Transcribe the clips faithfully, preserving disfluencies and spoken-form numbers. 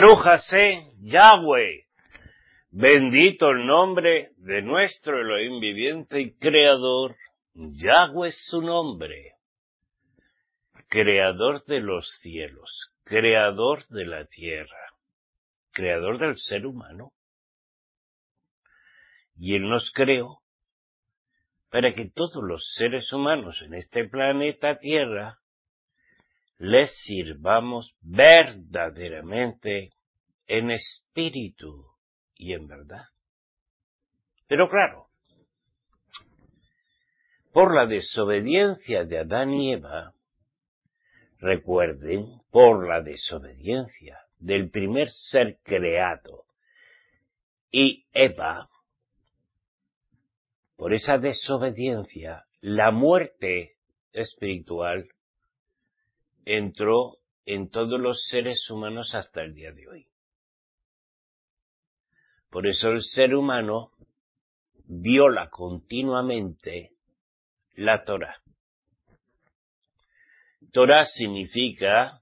Baruch Hashem, Yahweh, bendito el nombre de nuestro Elohim viviente y creador. Yahweh es su nombre, creador de los cielos, creador de la tierra, creador del ser humano. Y Él nos creó para que todos los seres humanos en este planeta Tierra les sirvamos verdaderamente en espíritu y en verdad. Pero claro, por la desobediencia de Adán y Eva, recuerden, por la desobediencia del primer ser creado y Eva, por esa desobediencia, la muerte espiritual entró en todos los seres humanos hasta el día de hoy. Por eso el ser humano viola continuamente la Torá. Torá significa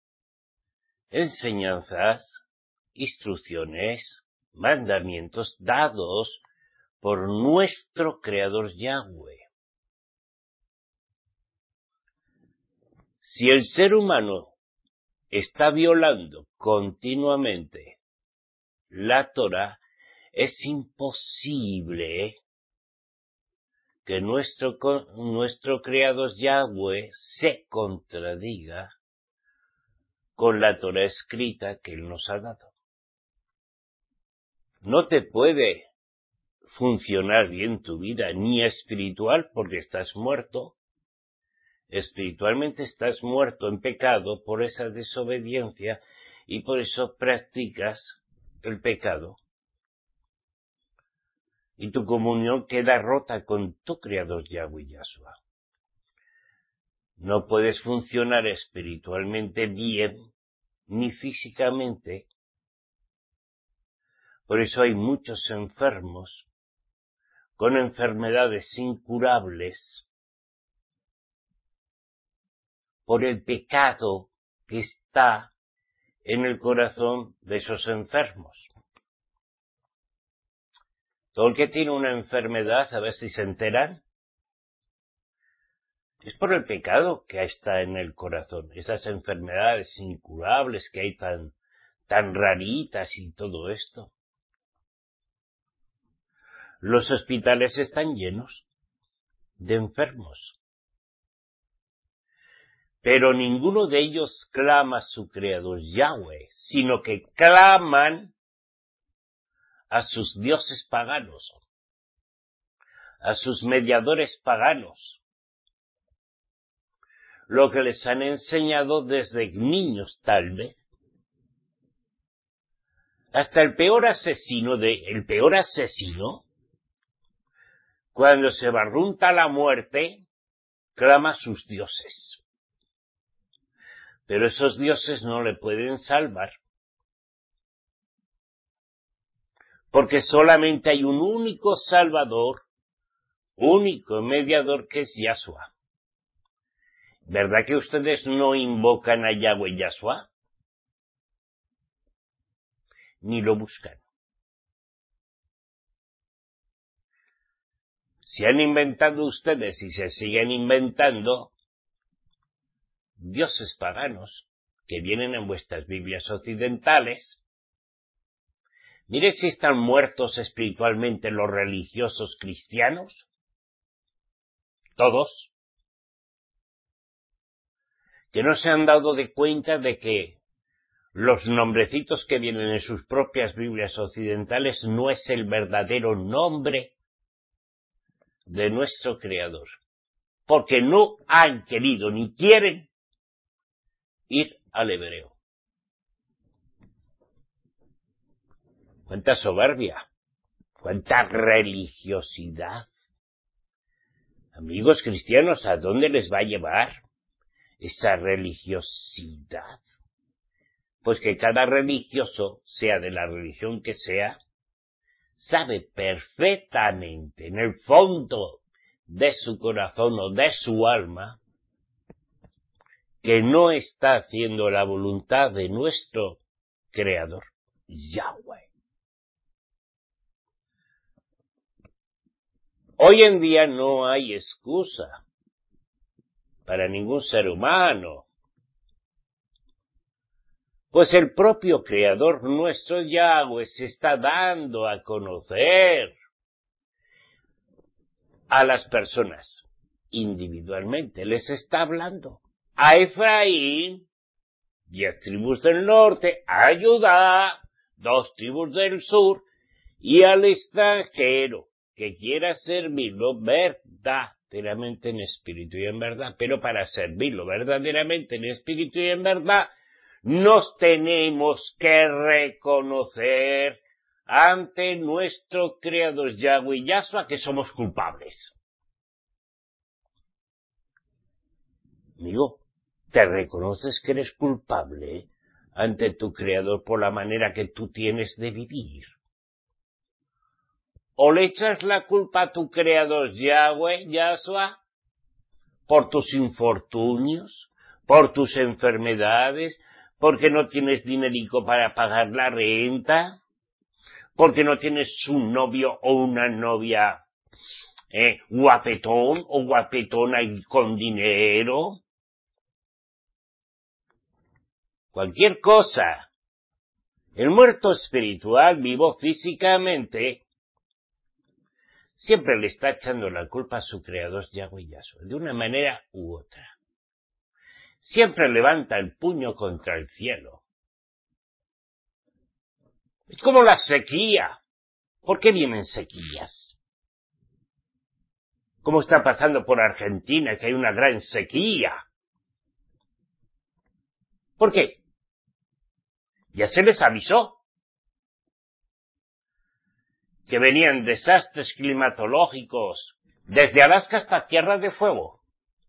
enseñanzas, instrucciones, mandamientos dados por nuestro Creador Yahweh. Si el ser humano está violando continuamente la Torá, es imposible que nuestro, nuestro Creador Yahweh se contradiga con la Torá escrita que Él nos ha dado. No te puede funcionar bien tu vida, ni espiritual, porque estás muerto. Espiritualmente estás muerto en pecado por esa desobediencia y por eso practicas el pecado. Y tu comunión queda rota con tu Creador Yahweh Yahshua. No puedes funcionar espiritualmente bien, ni físicamente. Por eso hay muchos enfermos con enfermedades incurables por el pecado que está en el corazón de esos enfermos. Todo el que tiene una enfermedad, a ver si se enteran, es por el pecado que está en el corazón. Esas enfermedades incurables que hay tan, tan raritas y todo esto. Los hospitales están llenos de enfermos. Pero ninguno de ellos clama a su Creador Yahweh, sino que claman a sus dioses paganos, a sus mediadores paganos, lo que les han enseñado desde niños tal vez. Hasta el peor asesino de, el peor asesino, cuando se barrunta la muerte, clama a sus dioses. Pero esos dioses no le pueden salvar. Porque solamente hay un único Salvador, único mediador, que es Yahshua. ¿Verdad que ustedes no invocan a Yahweh Yahshua? Ni lo buscan. Si han inventado ustedes y se siguen inventando dioses paganos que vienen en vuestras Biblias occidentales, mire si están muertos espiritualmente los religiosos cristianos, todos, que no se han dado de cuenta de que los nombrecitos que vienen en sus propias Biblias occidentales no es el verdadero nombre de nuestro Creador, porque no han querido ni quieren ir al hebreo. Cuánta soberbia, cuánta religiosidad. Amigos cristianos, ¿a dónde les va a llevar esa religiosidad? Pues que cada religioso, sea de la religión que sea, sabe perfectamente en el fondo de su corazón o de su alma que no está haciendo la voluntad de nuestro creador, Yahweh. Hoy en día no hay excusa para ningún ser humano, pues el propio creador nuestro Yahweh se está dando a conocer a las personas individualmente, les está hablando. A Efraín, diez tribus del norte, a Judá, dos tribus del sur, y al extranjero que quiera servirlo verdaderamente en espíritu y en verdad. Pero para servirlo verdaderamente en espíritu y en verdad, nos tenemos que reconocer ante nuestro Creador Yahweh Yahshua que somos culpables. Amigo, ¿te reconoces que eres culpable ante tu Creador por la manera que tú tienes de vivir? ¿O le echas la culpa a tu Creador Yahweh Yahshua por tus infortunios, por tus enfermedades, porque no tienes dinerico para pagar la renta, porque no tienes un novio o una novia eh, guapetón o guapetona y con dinero? Cualquier cosa. El muerto espiritual, vivo físicamente, siempre le está echando la culpa a su creador Yahweh Yahshua, de una manera u otra. Siempre levanta el puño contra el cielo. Es como la sequía. ¿Por qué vienen sequías? ¿Cómo está pasando por Argentina, que hay una gran sequía? ¿Por qué? Ya se les avisó que venían desastres climatológicos desde Alaska hasta Tierra de Fuego.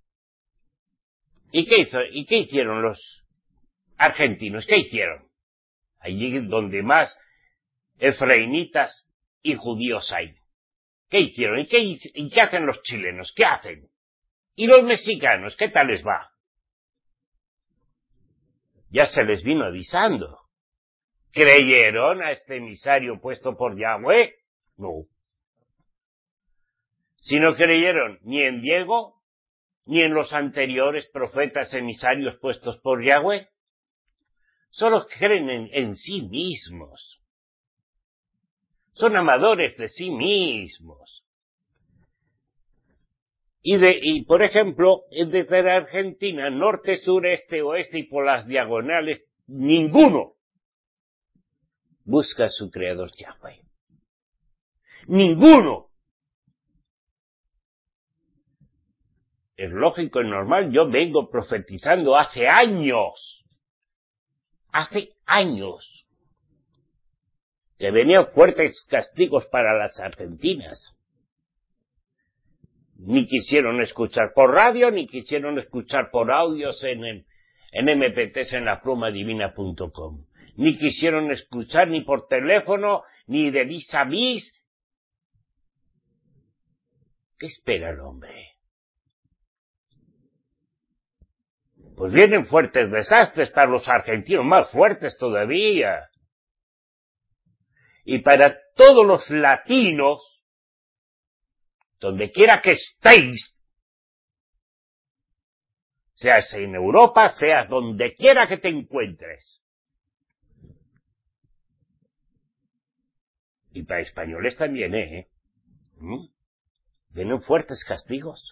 ¿Y qué hizo? ¿Y qué hicieron los argentinos? ¿Qué hicieron? Allí donde más efraínitas y judíos hay. ¿Qué hicieron? ¿Y qué, ¿Y qué hacen los chilenos? ¿Qué hacen? ¿Y los mexicanos? ¿Qué tal les va? Ya se les vino avisando. ¿Creyeron a este emisario puesto por Yahweh? No. Si no creyeron ni en Diego, ni en los anteriores profetas emisarios puestos por Yahweh, solo creen en, en sí mismos. Son amadores de sí mismos. Y, de, y por ejemplo, desde la Argentina, norte, sur, este, oeste y por las diagonales, ninguno busca a su creador Yahweh. Ninguno. Es lógico y normal, yo vengo profetizando hace años, hace años, que venían fuertes castigos para las argentinas. Ni quisieron escuchar por radio, ni quisieron escuchar por audios en, el, en eme pe te ese en la pluma divina punto com. Ni quisieron escuchar ni por teléfono, ni de vis a vis. ¿Qué espera el hombre? Pues vienen fuertes desastres para los argentinos, más fuertes todavía. Y para todos los latinos, donde quiera que estéis, seas en Europa, seas donde quiera que te encuentres. Y para españoles también, ¿eh? ¿Mm? Vienen fuertes castigos.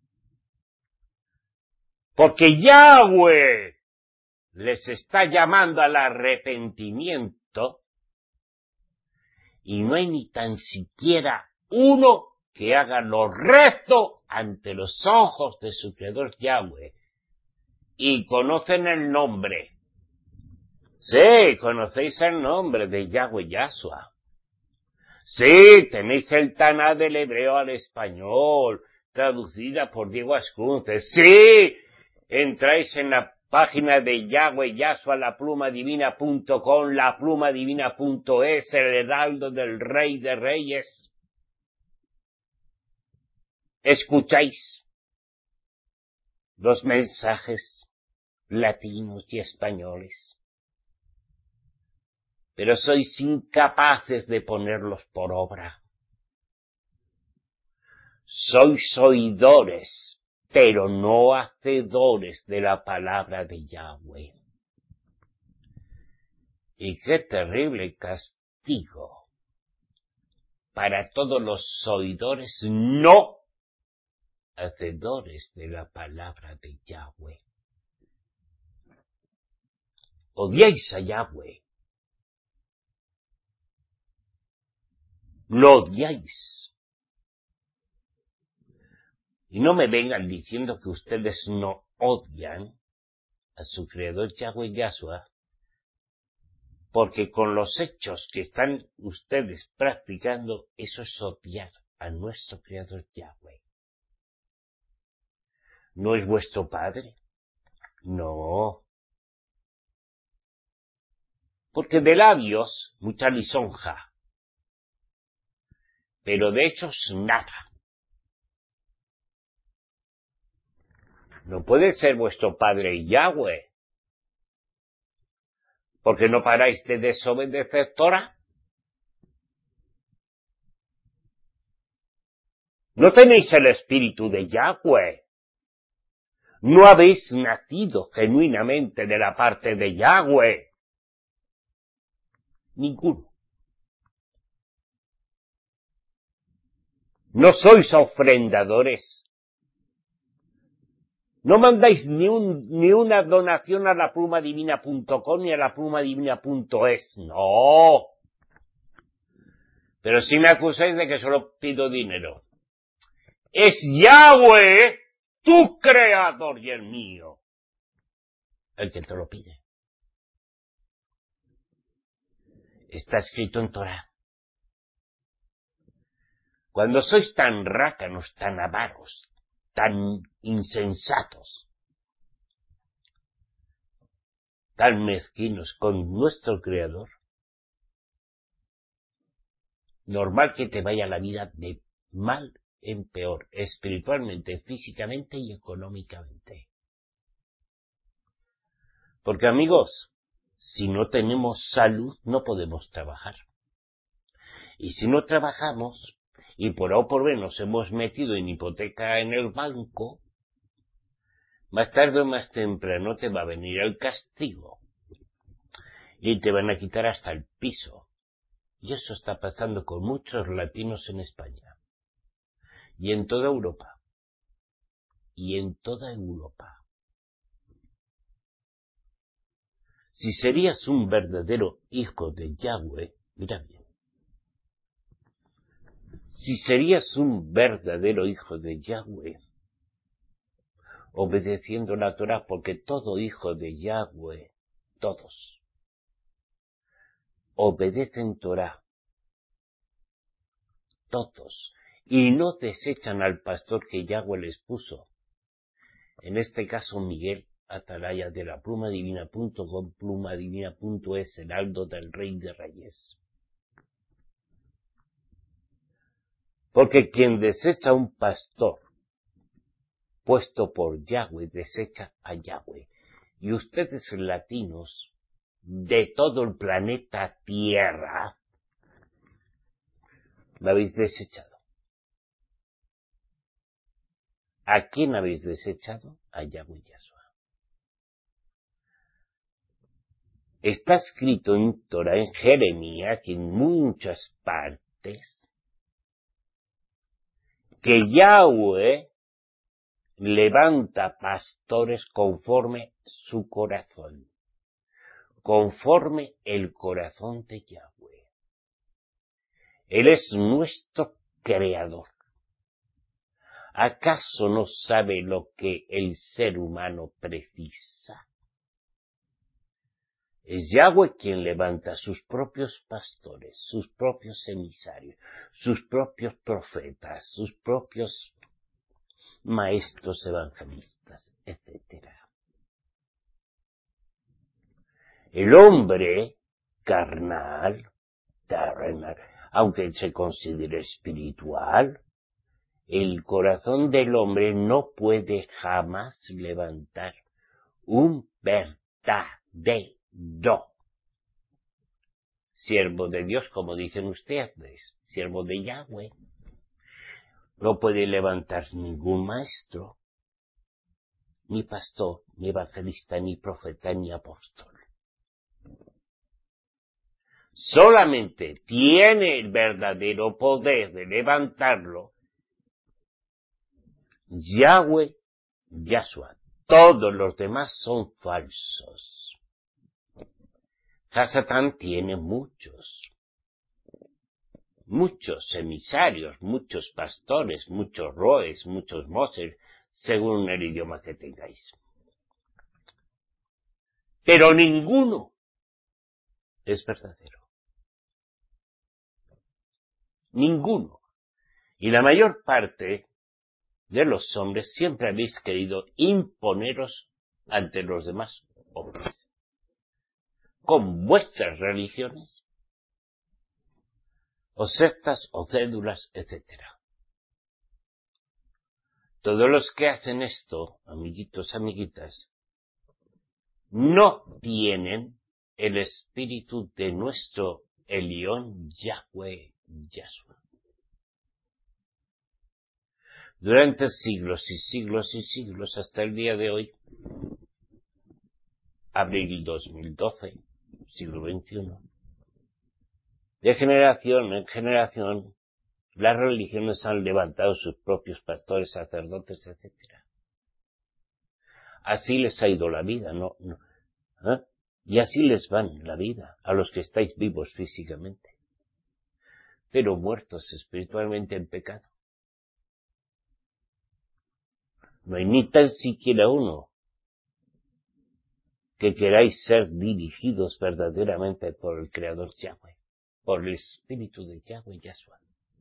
Porque Yahweh les está llamando al arrepentimiento y no hay ni tan siquiera uno que haga lo recto ante los ojos de su creador Yahweh. Y conocen el nombre. Sí, conocéis el nombre de Yahweh Yahshua. Sí, tenéis el Taná del hebreo al español, traducida por Diego Ascunce. Sí, entráis en la página de Yahweh Yahshua, la pluma divina punto com, la pluma divina punto es, el heraldo del Rey de Reyes. Escucháis los mensajes latinos y españoles. pero sois incapaces de ponerlos por obra. Sois oidores, pero no hacedores de la palabra de Yahweh. Y qué terrible castigo para todos los oidores no hacedores de la palabra de Yahweh. Odiáis a Yahweh. Lo odiáis. Y no me vengan diciendo que ustedes no odian a su creador Yahweh Yahshua, porque con los hechos que están ustedes practicando, eso es odiar a nuestro creador Yahweh. ¿No es vuestro padre? No. Porque de labios mucha lisonja, pero de hechos nada. No puede ser vuestro padre Yahweh, porque no paráis de desobedecer Torah. No tenéis el espíritu de Yahweh. No habéis nacido genuinamente de la parte de Yahweh. Ninguno. No sois ofrendadores. No mandáis ni, un, ni una donación a la pluma divina punto com ni a la pluma divina punto es. No. Pero si me acusáis de que solo pido dinero. Es Yahweh, tu creador y el mío, el que te lo pide. Está escrito en Torah. Cuando sois tan rácanos, tan avaros, tan insensatos, tan mezquinos con nuestro Creador, normal que te vaya la vida de mal en peor, espiritualmente, físicamente y económicamente. Porque amigos, si no tenemos salud, no podemos trabajar. Y si no trabajamos, y por A o por B nos hemos metido en hipoteca en el banco, más tarde o más temprano te va a venir el castigo. Y te van a quitar hasta el piso. Y eso está pasando con muchos latinos en España. Y en toda Europa. Y en toda Europa. Si serías un verdadero hijo de Yahweh, mira bien. Si serías un verdadero hijo de Yahweh, obedeciendo la Torah, porque todo hijo de Yahweh, todos, obedecen Torah, todos, y no desechan al pastor que Yahweh les puso. En este caso Miguel Atalaya de la pluma divina punto com, pluma divina punto es, heraldo del Rey de Reyes. Porque quien desecha a un pastor puesto por Yahweh, desecha a Yahweh. Y ustedes latinos de todo el planeta Tierra lo habéis desechado. ¿A quién habéis desechado? A Yahweh Yahshua. Está escrito en Torah, en Jeremías y en muchas partes, que Yahweh levanta pastores conforme su corazón, conforme el corazón de Yahweh. Él es nuestro creador. ¿Acaso no sabe lo que el ser humano precisa? Es Yahweh quien levanta sus propios pastores, sus propios emisarios, sus propios profetas, sus propios maestros evangelistas, etcétera. El hombre carnal, terrenal, aunque se considere espiritual, el corazón del hombre no puede jamás levantar un verdadero siervo de Dios, como dicen ustedes, siervo de Yahweh. No puede levantar ningún maestro, ni pastor, ni evangelista, ni profeta, ni apóstol. Solamente tiene el verdadero poder de levantarlo Yahweh, Yahshua. Todos los demás son falsos. Hasatán tiene muchos, muchos emisarios, muchos pastores, muchos roes, muchos moses, según el idioma que tengáis. Pero ninguno es verdadero. Ninguno. Y la mayor parte de los hombres siempre habéis querido imponeros ante los demás hombres, con vuestras religiones, o sectas, o cédulas, etcétera. Todos los que hacen esto, amiguitos, amiguitas, no tienen el espíritu de nuestro Elión Yahweh Yahshua. Durante siglos y siglos y siglos, hasta el día de hoy, abril dos mil doce, siglo veintiuno, de generación en generación, las religiones han levantado sus propios pastores, sacerdotes, etcétera. Así les ha ido la vida, ¿no? no ¿eh? Y así les van la vida a los que estáis vivos físicamente, pero muertos espiritualmente en pecado. No hay ni tan siquiera uno que queráis ser dirigidos verdaderamente por el Creador Yahweh, por el Espíritu de Yahweh Yahshua.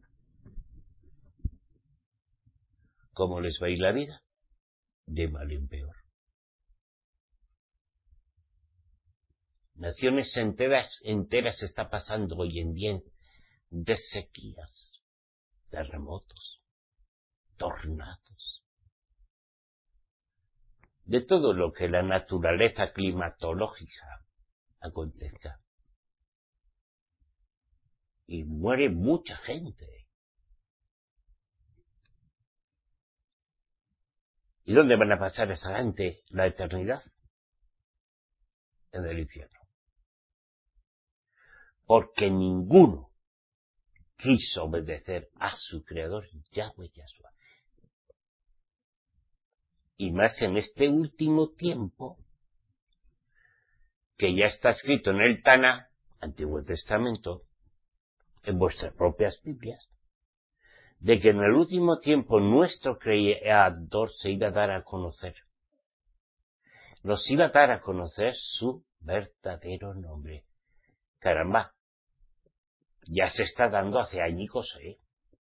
¿Cómo les va a ir la vida? De mal en peor. Naciones enteras, enteras está pasando hoy en día de sequías, terremotos, tornados, de todo lo que la naturaleza climatológica acontezca. Y muere mucha gente. ¿Y dónde van a pasar esa gente la eternidad? En el infierno. Porque ninguno quiso obedecer a su Creador, Yahweh Yahshua. Y más en este último tiempo, que ya está escrito en el Taná, Antiguo Testamento, en vuestras propias Biblias, de que en el último tiempo nuestro Creador se iba a dar a conocer. Nos iba a dar a conocer su verdadero nombre. Caramba, ya se está dando hace añicos, ¿eh?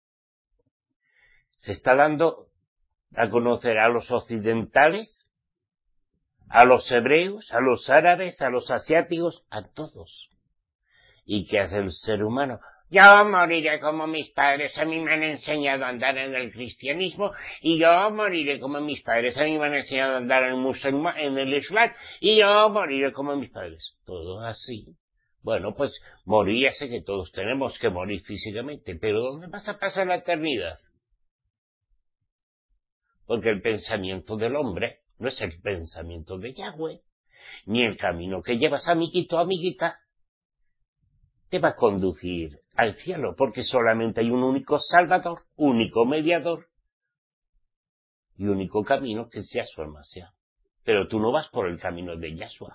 Se está dando a conocer a los occidentales, a los hebreos, a los árabes, a los asiáticos, a todos. ¿Y qué hace el ser humano? Yo moriré como mis padres, a mí me han enseñado a andar en el cristianismo, y yo moriré como mis padres, a mí me han enseñado a andar en el musulmán, en el islam, y yo moriré como mis padres. Todo así. Bueno, pues morir, ya sé que todos tenemos que morir físicamente, pero ¿dónde vas a pasar la eternidad? Porque el pensamiento del hombre no es el pensamiento de Yahweh, ni el camino que llevas, amiguito, amiguita, te va a conducir al cielo, porque solamente hay un único Salvador, único mediador y único camino, que es Yahshua el Mashiach. Pero tú no vas por el camino de Yahshua.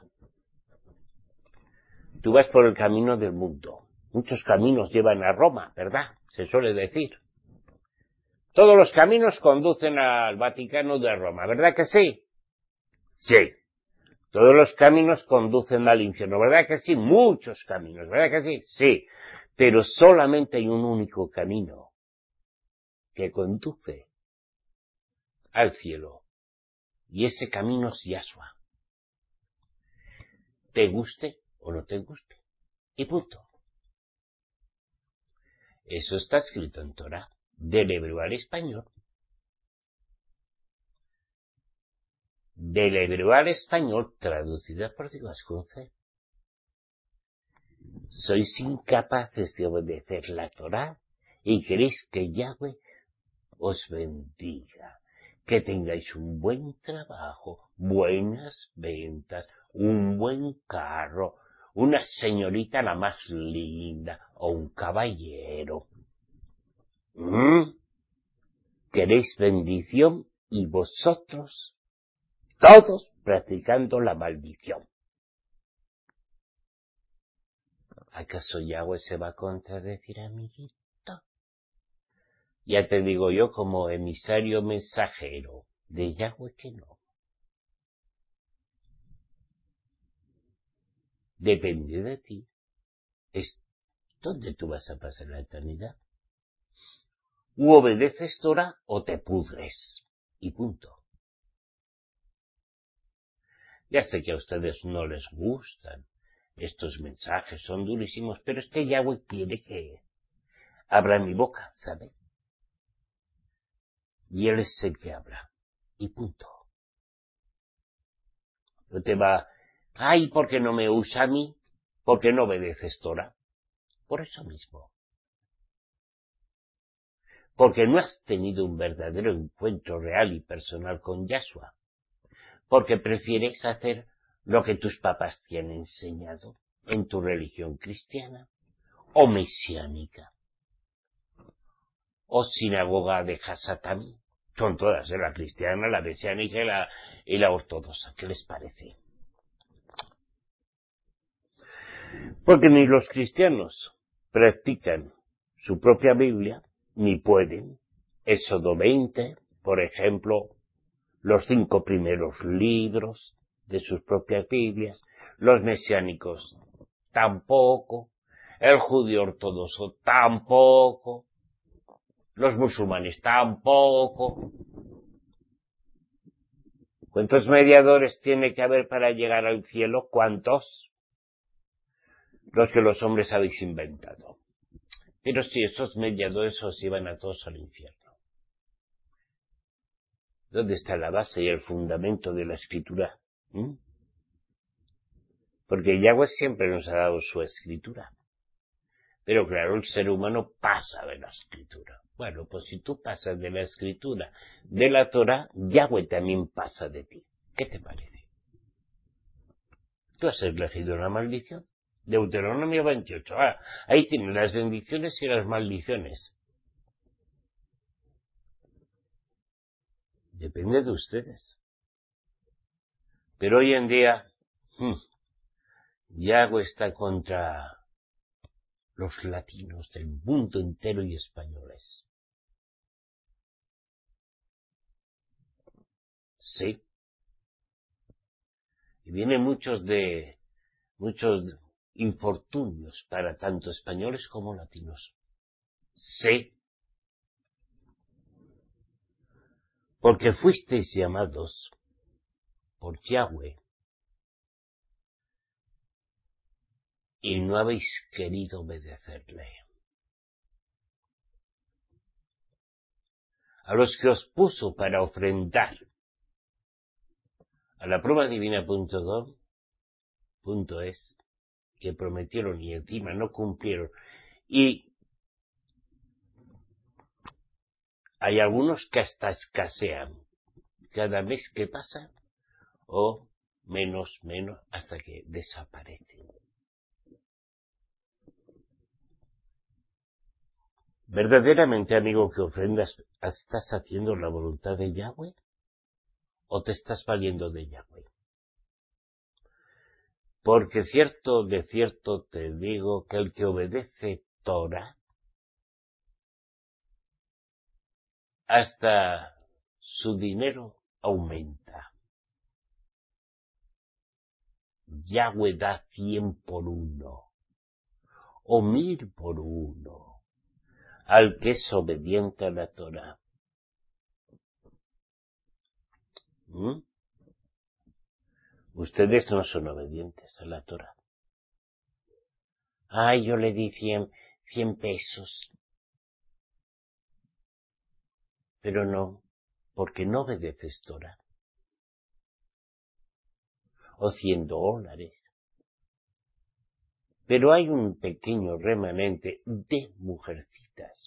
Tú vas por el camino del mundo. Muchos caminos llevan a Roma, ¿verdad? Se suele decir. Todos los caminos conducen al Vaticano de Roma, ¿verdad que sí? Sí. Todos los caminos conducen al infierno, ¿verdad que sí? Muchos caminos, ¿verdad que sí? Sí. Pero solamente hay un único camino que conduce al cielo. Y ese camino es Yahshua. Te guste o no te guste. Y punto. Eso está escrito en Torah, del hebreo al español. Del hebreo al español, traducida por Dios con C. Sois incapaces de obedecer la Torá y queréis que Yahweh os bendiga, que tengáis un buen trabajo, buenas ventas, un buen carro, una señorita la más linda o un caballero. ¿Mm? Queréis bendición y vosotros, todos practicando la maldición. ¿Acaso Yahweh se va a contradecir, amiguito? Ya te digo yo como emisario mensajero de Yahweh que no. Depende de ti. Es donde tú vas a pasar la eternidad. U obedeces Torah o te pudres. Y punto. Ya sé que a ustedes no les gustan. Estos mensajes son durísimos, pero es que Yahweh quiere que abra mi boca, ¿sabe? Y Él es el que habla. Y punto. No te va, ay, ¿por qué no me usa a mí? ¿Por qué no obedeces Torah? Por eso mismo. Porque no has tenido un verdadero encuentro real y personal con Yahshua. Porque prefieres hacer lo que tus papás te han enseñado en tu religión cristiana, o mesiánica, o sinagoga de Hasatán. Son todas, ¿eh? La cristiana, la mesiánica y la, y la ortodoxa. ¿Qué les parece? Porque ni los cristianos practican su propia Biblia, ni pueden. Éxodo veinte, por ejemplo, los cinco primeros libros de sus propias Biblias, los mesiánicos tampoco, el judío ortodoxo tampoco, los musulmanes tampoco. ¿Cuántos mediadores tiene que haber para llegar al cielo? ¿Cuántos? Los que los hombres habéis inventado. Pero si esos mediadores os iban a todos al infierno. ¿Dónde está la base y el fundamento de la escritura? ¿Mm? Porque Yahweh siempre nos ha dado su escritura. Pero claro, el ser humano pasa de la escritura. Bueno, pues si tú pasas de la escritura, de la Torah, Yahweh también pasa de ti. ¿Qué te parece? ¿Tú has elegido una maldición? Deuteronomio veintiocho. Ah, ahí tienen las bendiciones y las maldiciones. Depende de ustedes. Pero hoy en día, hmm, Yahweh está contra los latinos del mundo entero y españoles. Sí. Y vienen muchos de, muchos infortunios para tanto españoles como latinos. Sí. Porque fuisteis llamados por Yahweh y no habéis querido obedecerle. A los que os puso para ofrendar a la prueba divina punto com punto es, que prometieron y encima no cumplieron, y hay algunos que hasta escasean cada mes que pasa, o menos, menos, hasta que desaparecen. ¿Verdaderamente, amigo, que ofrendas, estás haciendo la voluntad de Yahweh? ¿O te estás valiendo de Yahweh? Porque cierto, de cierto te digo que el que obedece Torah, hasta su dinero aumenta. Yahweh da cien por uno, o mil por uno, al que es obediente a la Torah. ¿Mm? Ustedes no son obedientes a la Torah. Ay, yo le di cien, cien pesos. Pero no, porque no obedeces Torah. O cien dólares. Pero hay un pequeño remanente de mujercitas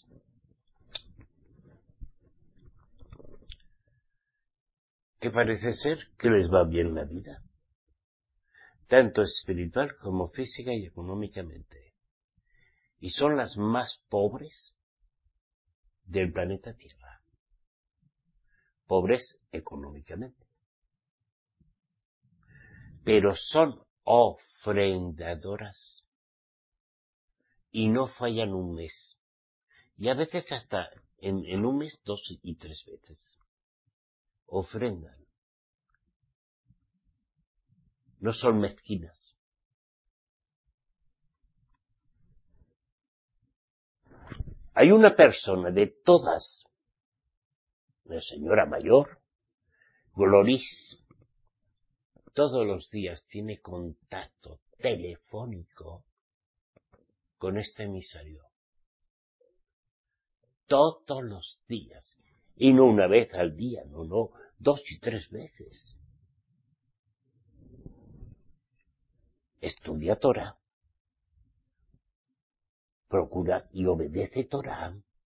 que parece ser que les va bien la vida, tanto espiritual como física y económicamente. Y son las más pobres del planeta Tierra. Pobres económicamente. Pero son ofrendadoras y no fallan un mes. Y a veces hasta en, en un mes dos y tres veces. Ofrendan. No son mezquinas. Hay una persona de todas, una señora mayor, Gloris, todos los días tiene contacto telefónico con este emisario. Todos los días. Y no una vez al día, no, no, dos y tres veces. Estudia Torah. Procura y obedece Torah.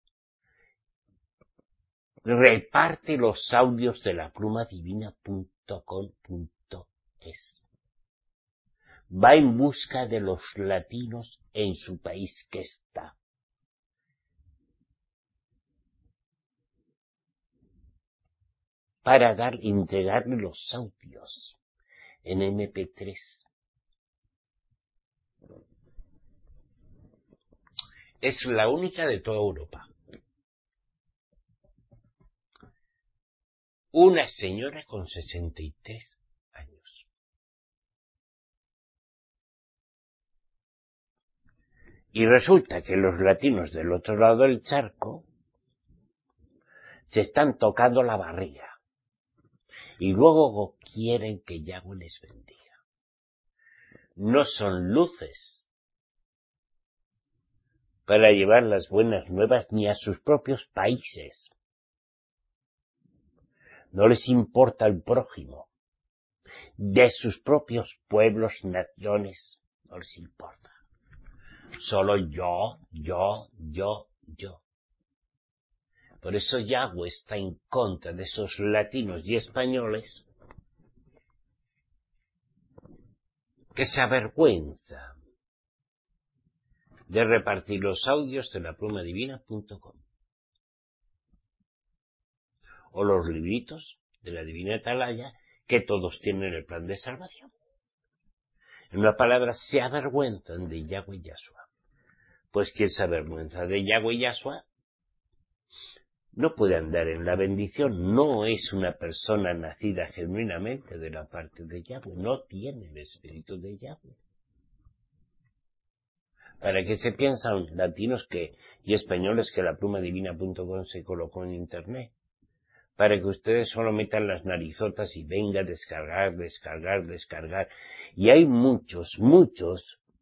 Reparte los audios de la pluma divina punto com punto es. Va en busca de los latinos en su país que está. Para dar, entregarle los audios en eme pe tres. Es la única de toda Europa. Una señora con sesenta y tres años. Y resulta que los latinos del otro lado del charco se están tocando la barriga. Y luego quieren que Yahweh les bendiga. No son luces para llevar las buenas nuevas ni a sus propios países. No les importa el prójimo. De sus propios pueblos, naciones, no les importa. Solo yo, yo, yo, yo. Por eso Yahweh está en contra de esos latinos y españoles que se avergüenzan de repartir los audios de la pluma divina punto com o los libritos de la Divina Atalaya, que todos tienen el plan de salvación. En una palabra, se avergüenzan de Yahweh y Yahshua. Pues quien se avergüenza de Yahweh y Yahshua no puede andar en la bendición, no es una persona nacida genuinamente de la parte de Yahweh, no tiene el espíritu de Yahweh. ¿Para qué se piensan latinos que y españoles que la pluma divina punto com se colocó en internet? Para que ustedes solo metan las narizotas y venga a descargar, descargar, descargar. Y hay muchos, muchos,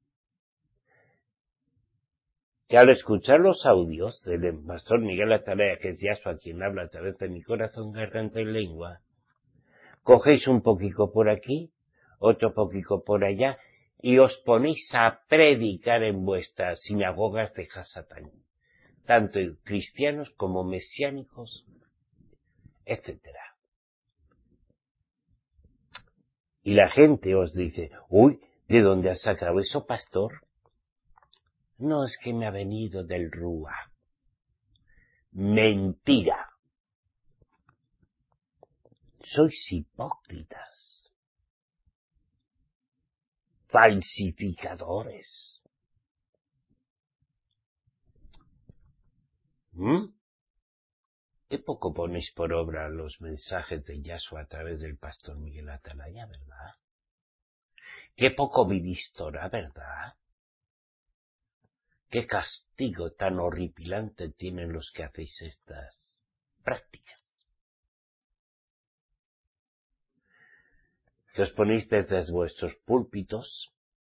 que al escuchar los audios del pastor Miguel Atalaya, que es Yahshua quien habla a través de mi corazón, garganta y lengua, cogéis un poquito por aquí, otro poquito por allá, y os ponéis a predicar en vuestras sinagogas de Hasatán, tanto cristianos como mesiánicos, etcétera. Y la gente os dice, uy, ¿de dónde has sacado eso, pastor? No, es que me ha venido del Rúa. Mentira. Sois hipócritas. Falsificadores. ¿Mm? Qué poco ponéis por obra los mensajes de Yahshua a través del pastor Miguel Atalaya, ¿verdad? Qué poco vivís Torah, ¿verdad? Qué castigo tan horripilante tienen los que hacéis estas prácticas. Que os ponéis desde vuestros púlpitos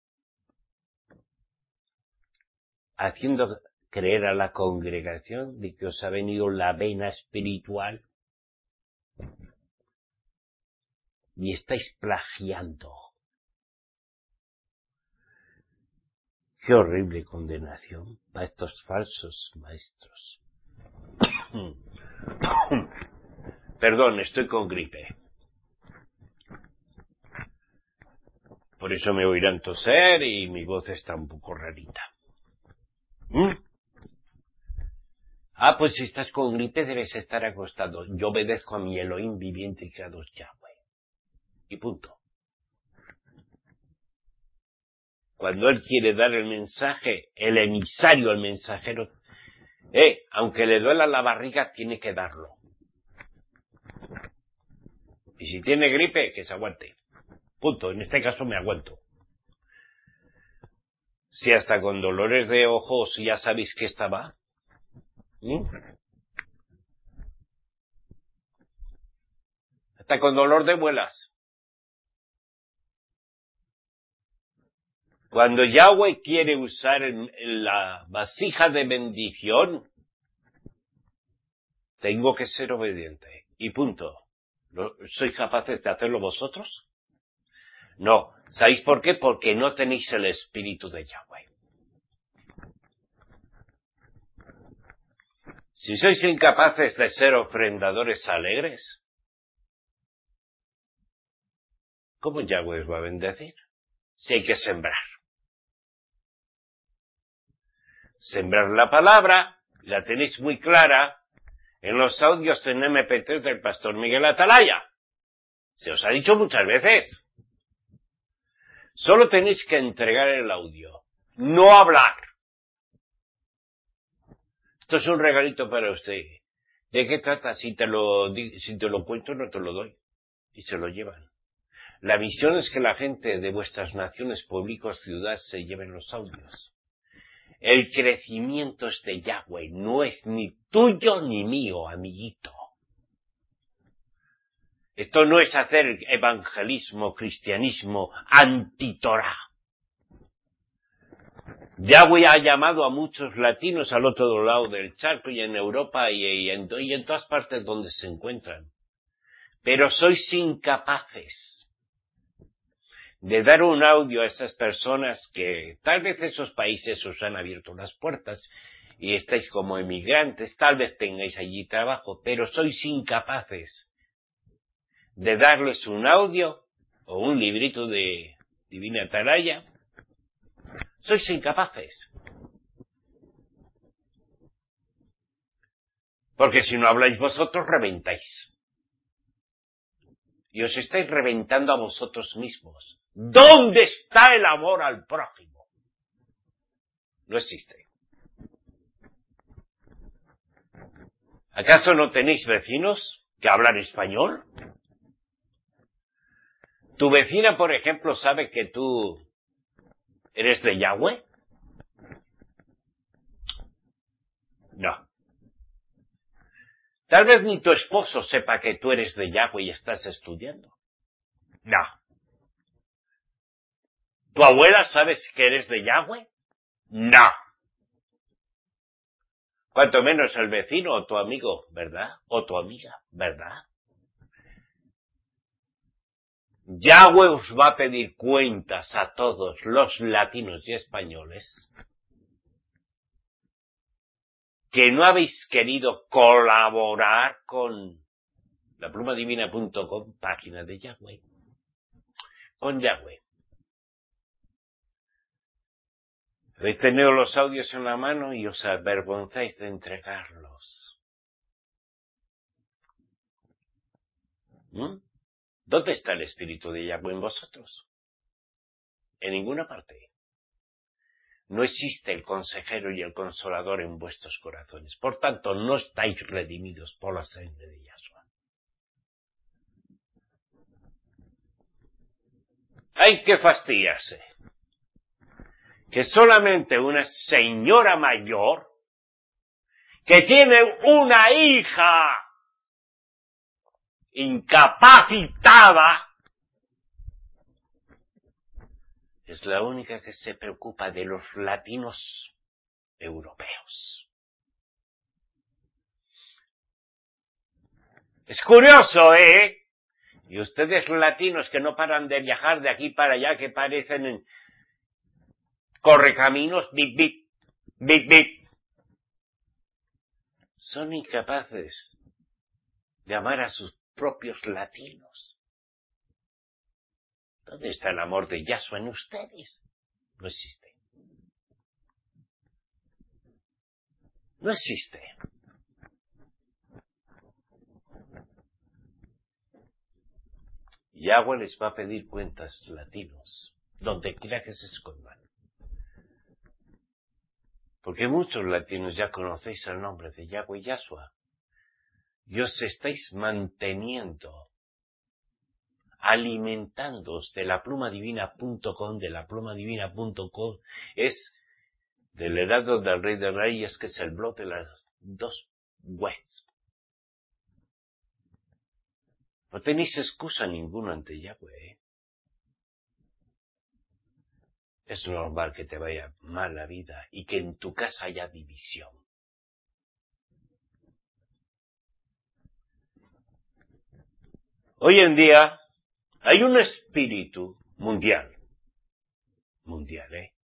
haciendo creer a la congregación de que os ha venido la vena espiritual y estáis plagiando. Qué horrible condenación para estos falsos maestros. Perdón, estoy con gripe. Por eso me oirán toser y mi voz está un poco rarita. ¿Mm? Ah, pues si estás con gripe debes estar acostado. Yo obedezco a mi Elohim viviente y creador Yahweh. Y punto. Cuando él quiere dar el mensaje, el emisario, el mensajero, eh, aunque le duela la barriga, tiene que darlo. Y si tiene gripe, que se aguante. Punto. En este caso me aguanto. Si hasta con dolores de ojos ya sabéis que estaba. ¿Mm? Hasta con dolor de muelas. Cuando Yahweh quiere usar el, la vasija de bendición, tengo que ser obediente. Y punto. ¿Sois capaces de hacerlo vosotros? No. ¿Sabéis por qué? Porque no tenéis el espíritu de Yahweh. Si sois incapaces de ser ofrendadores alegres, ¿cómo Yahweh os va a bendecir? Si hay que sembrar. Sembrar la palabra, la tenéis muy clara en los audios en eme pe tres del pastor Miguel Atalaya. Se os ha dicho muchas veces. Solo tenéis que entregar el audio, no hablar. Esto es un regalito para usted. ¿De qué trata? Si te lo, si te lo cuento, no te lo doy. Y se lo llevan. La misión es que la gente de vuestras naciones, pueblos, ciudades se lleven los audios. El crecimiento es de Yahweh, no es ni tuyo ni mío, amiguito. Esto no es hacer evangelismo, cristianismo, anti-Torah. Yahweh ha llamado a muchos latinos al otro lado del charco y en Europa y, y, en, y en todas partes donde se encuentran. Pero sois incapaces de dar un audio a esas personas que tal vez esos países os han abierto las puertas y estáis como emigrantes, tal vez tengáis allí trabajo, pero sois incapaces de darles un audio o un librito de Divina Atalaya. Sois incapaces. Porque si no habláis vosotros, reventáis. Y os estáis reventando a vosotros mismos. ¿Dónde está el amor al prójimo? No existe. ¿Acaso no tenéis vecinos que hablan español? ¿Tu vecina, por ejemplo, sabe que tú eres de Yahweh? No. Tal vez ni tu esposo sepa que tú eres de Yahweh y estás estudiando. No. ¿Tu abuela sabe que eres de Yahweh? No. Cuanto menos el vecino o tu amigo, ¿verdad? O tu amiga, ¿verdad? Yahweh os va a pedir cuentas a todos los latinos y españoles que no habéis querido colaborar con la pluma divina punto com, página de Yahweh. Con Yahweh. Habéis tenido los audios en la mano y os avergonzáis de entregarlos. ¿Mm? ¿Dónde está el espíritu de Yahweh en vosotros? En ninguna parte. No existe el consejero y el consolador en vuestros corazones. Por tanto, no estáis redimidos por la sangre de Yahshua. Hay que fastidiarse. Que solamente una señora mayor que tiene una hija incapacitada es la única que se preocupa de los latinos europeos. Es curioso, ¿eh? Y ustedes latinos que no paran de viajar de aquí para allá, que parecen en correcaminos, bip, bip, bip, bip. Son incapaces de amar a sus propios latinos. ¿Dónde está el amor de Yahshua en ustedes? No existe. No existe. Yahweh les va a pedir cuentas, latinos, donde quiera que se escondan. Porque muchos latinos ya conocéis el nombre de Yahweh y Yahshua. Y os estáis manteniendo, alimentándoos de la pluma divina punto com, de la pluma divina punto com, es del heraldo del Rey de Reyes, que es el blog de las dos webs. No tenéis excusa ninguna ante Yahweh, ¿eh? Es normal que te vaya mal la vida y que en tu casa haya división. Hoy en día hay un espíritu mundial, mundial, ¿eh?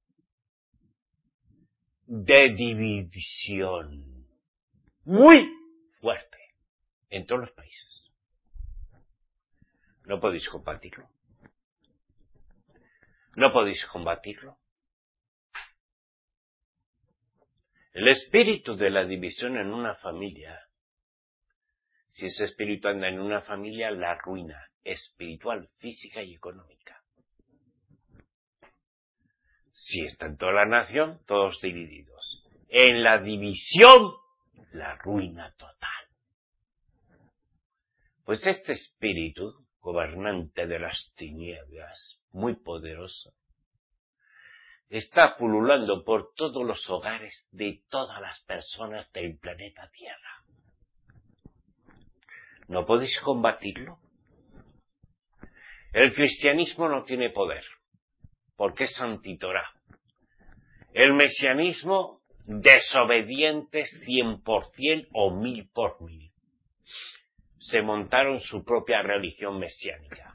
de división muy fuerte en todos los países. No podéis combatirlo. No podéis combatirlo. El espíritu de la división en una familia, si ese espíritu anda en una familia, la ruina espiritual, física y económica. Si está en toda la nación, todos divididos. En la división, la ruina total. Pues este espíritu, gobernante de las tinieblas, muy poderoso, está pululando por todos los hogares de todas las personas del planeta Tierra. ¿No podéis combatirlo? El cristianismo no tiene poder, porque es antitorá. El mesianismo, desobedientes cien por cien o mil por mil. Se montaron su propia religión mesiánica.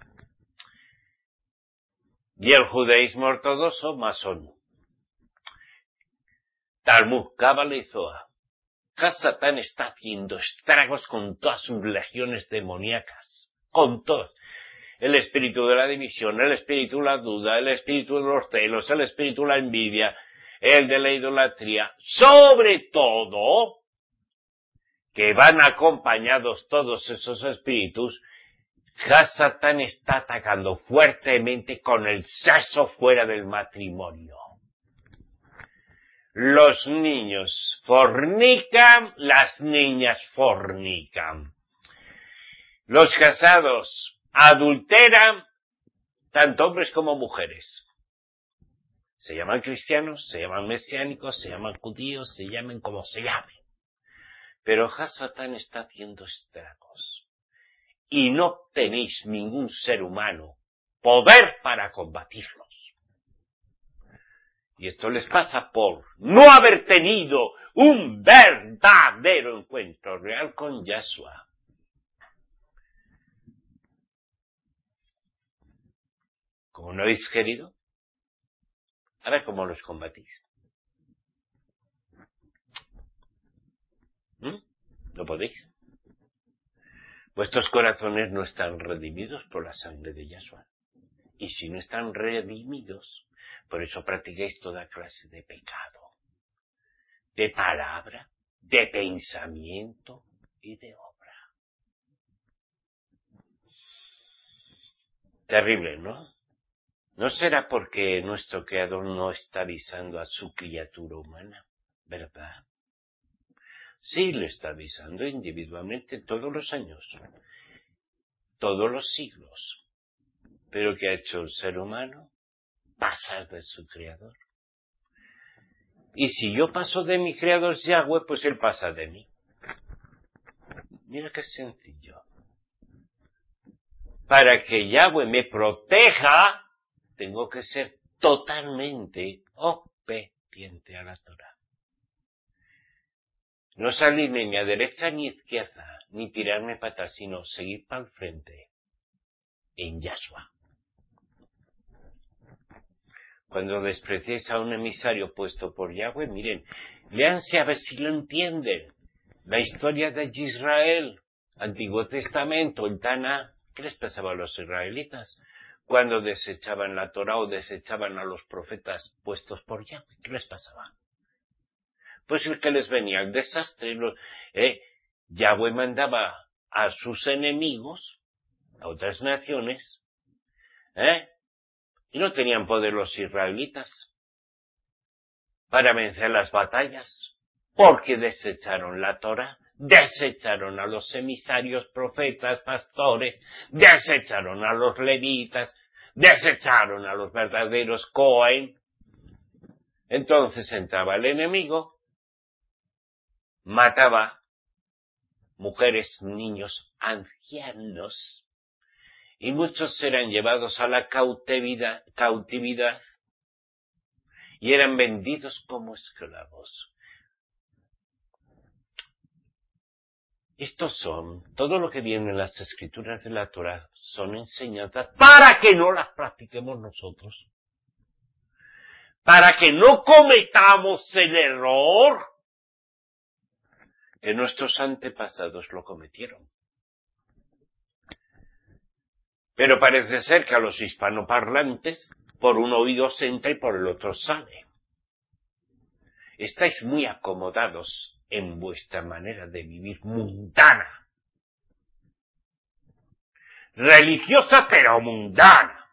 Y el judaísmo ortodoxo, masón. Talmud, Cábala y Zohar. Satán está haciendo estragos con todas sus legiones demoníacas. Con todos. El espíritu de la división, el espíritu de la duda, el espíritu de los celos, el espíritu de la envidia, el de la idolatría. Sobre todo, que van acompañados todos esos espíritus, Satán está atacando fuertemente con el sexo fuera del matrimonio. Los niños fornican, las niñas fornican. Los casados adulteran, tanto hombres como mujeres. Se llaman cristianos, se llaman mesiánicos, se llaman judíos, se llamen como se llamen. Pero Satán está haciendo estragos. Y no tenéis ningún ser humano poder para combatirlos. Y esto les pasa por no haber tenido un verdadero encuentro real con Yahshua. Como no habéis querido, ahora cómo los combatís. ¿Mm? ¿No podéis? Vuestros corazones no están redimidos por la sangre de Yahshua. Y si no están redimidos, por eso practicáis toda clase de pecado, de palabra, de pensamiento y de obra. Terrible, ¿no? ¿No será porque nuestro Creador no está avisando a su criatura humana, verdad? Sí, le está avisando individualmente todos los años, todos los siglos. Pero ¿qué ha hecho el ser humano? Pasar de su Creador. Y si yo paso de mi Creador Yahweh, pues Él pasa de mí. Mira qué sencillo. Para que Yahweh me proteja, tengo que ser totalmente obediente a la Torah. No salirme ni a derecha ni a izquierda, ni tirarme para atrás, sino seguir para el frente, en Yahshua. Cuando despreciéis a un emisario puesto por Yahweh, miren, léanse a ver si lo entienden. La historia de Israel, Antiguo Testamento, el Taná, ¿qué les pasaba a los israelitas? Cuando desechaban la Torá o desechaban a los profetas puestos por Yahweh, ¿qué les pasaba? Pues el que les venía el desastre. Los, eh, Yahweh mandaba a sus enemigos, a otras naciones, ¿eh? Y no tenían poder los israelitas para vencer las batallas, porque desecharon la Torá, desecharon a los emisarios, profetas, pastores, desecharon a los levitas, desecharon a los verdaderos Cohen. Entonces entraba el enemigo, mataba mujeres, niños, ancianos, y muchos eran llevados a la cautividad, cautividad y eran vendidos como esclavos. Estos son, todo lo que viene en las escrituras de la Torá son enseñanzas para que no las practiquemos nosotros. Para que no cometamos el error que nuestros antepasados lo cometieron. Pero parece ser que a los hispanoparlantes, por un oído se entra y por el otro sale. Estáis muy acomodados en vuestra manera de vivir mundana. Religiosa pero mundana.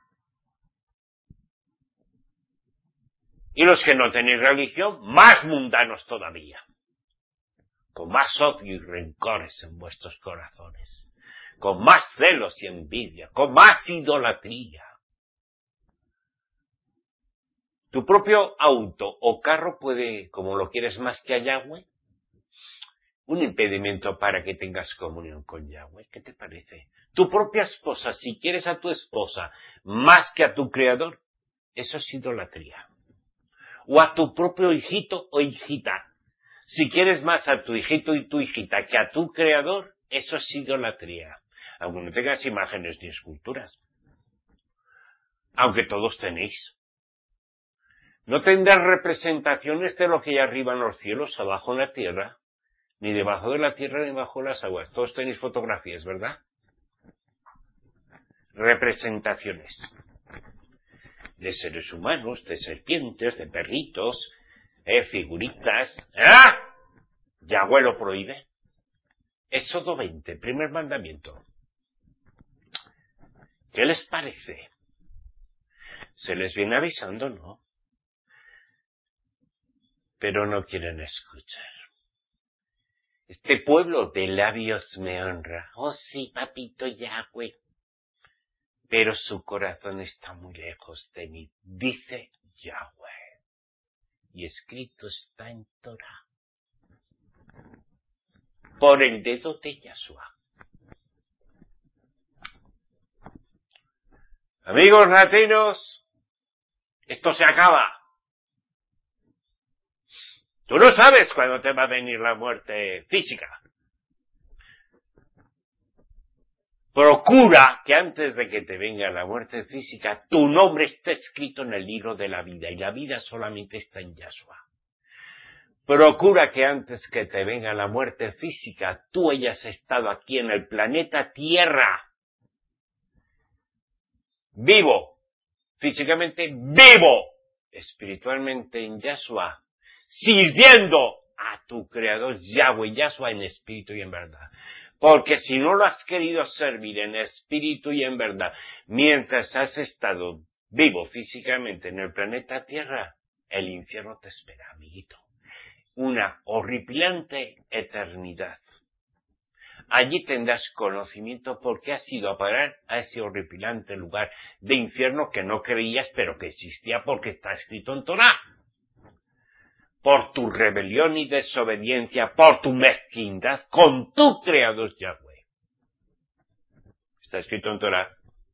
Y los que no tenéis religión, más mundanos todavía. Con más odio y rencores en vuestros corazones. Con más celos y envidia, con más idolatría. Tu propio auto o carro puede, como lo quieres más que a Yahweh, un impedimento para que tengas comunión con Yahweh. ¿Qué te parece? Tu propia esposa, si quieres a tu esposa más que a tu Creador, eso es idolatría. O a tu propio hijito o hijita. Si quieres más a tu hijito y tu hijita que a tu Creador, eso es idolatría. Aunque no tengas imágenes ni esculturas. Aunque todos tenéis. No tendrás representaciones de lo que hay arriba en los cielos, abajo en la tierra, ni debajo de la tierra, ni bajo las aguas. Todos tenéis fotografías, ¿verdad? Representaciones. De seres humanos, de serpientes, de perritos, eh, figuritas. ¿Ah? Yahweh lo prohíbe. Éxodo veinte, primer mandamiento. ¿Qué les parece? Se les viene avisando, ¿no? Pero no quieren escuchar. Este pueblo de labios me honra. Oh sí, papito Yahweh. Pero su corazón está muy lejos de mí, dice Yahweh. Y escrito está en Torah. Por el dedo de Yahshua. Amigos latinos, esto se acaba. Tú no sabes cuándo te va a venir la muerte física. Procura que antes de que te venga la muerte física, tu nombre esté escrito en el libro de la vida, y la vida solamente está en Yahshua. Procura que antes que te venga la muerte física, tú hayas estado aquí en el planeta Tierra, vivo, físicamente vivo, espiritualmente en Yahshua, sirviendo a tu Creador Yahweh, Yahshua en espíritu y en verdad. Porque si no lo has querido servir en espíritu y en verdad, mientras has estado vivo físicamente en el planeta Tierra, el infierno te espera, amiguito. Una horripilante eternidad. Allí tendrás conocimiento porque has ido a parar a ese horripilante lugar de infierno que no creías pero que existía porque está escrito en Torah. Por tu rebelión y desobediencia, por tu mezquindad con tu Creador Yahweh. Está escrito en Torah.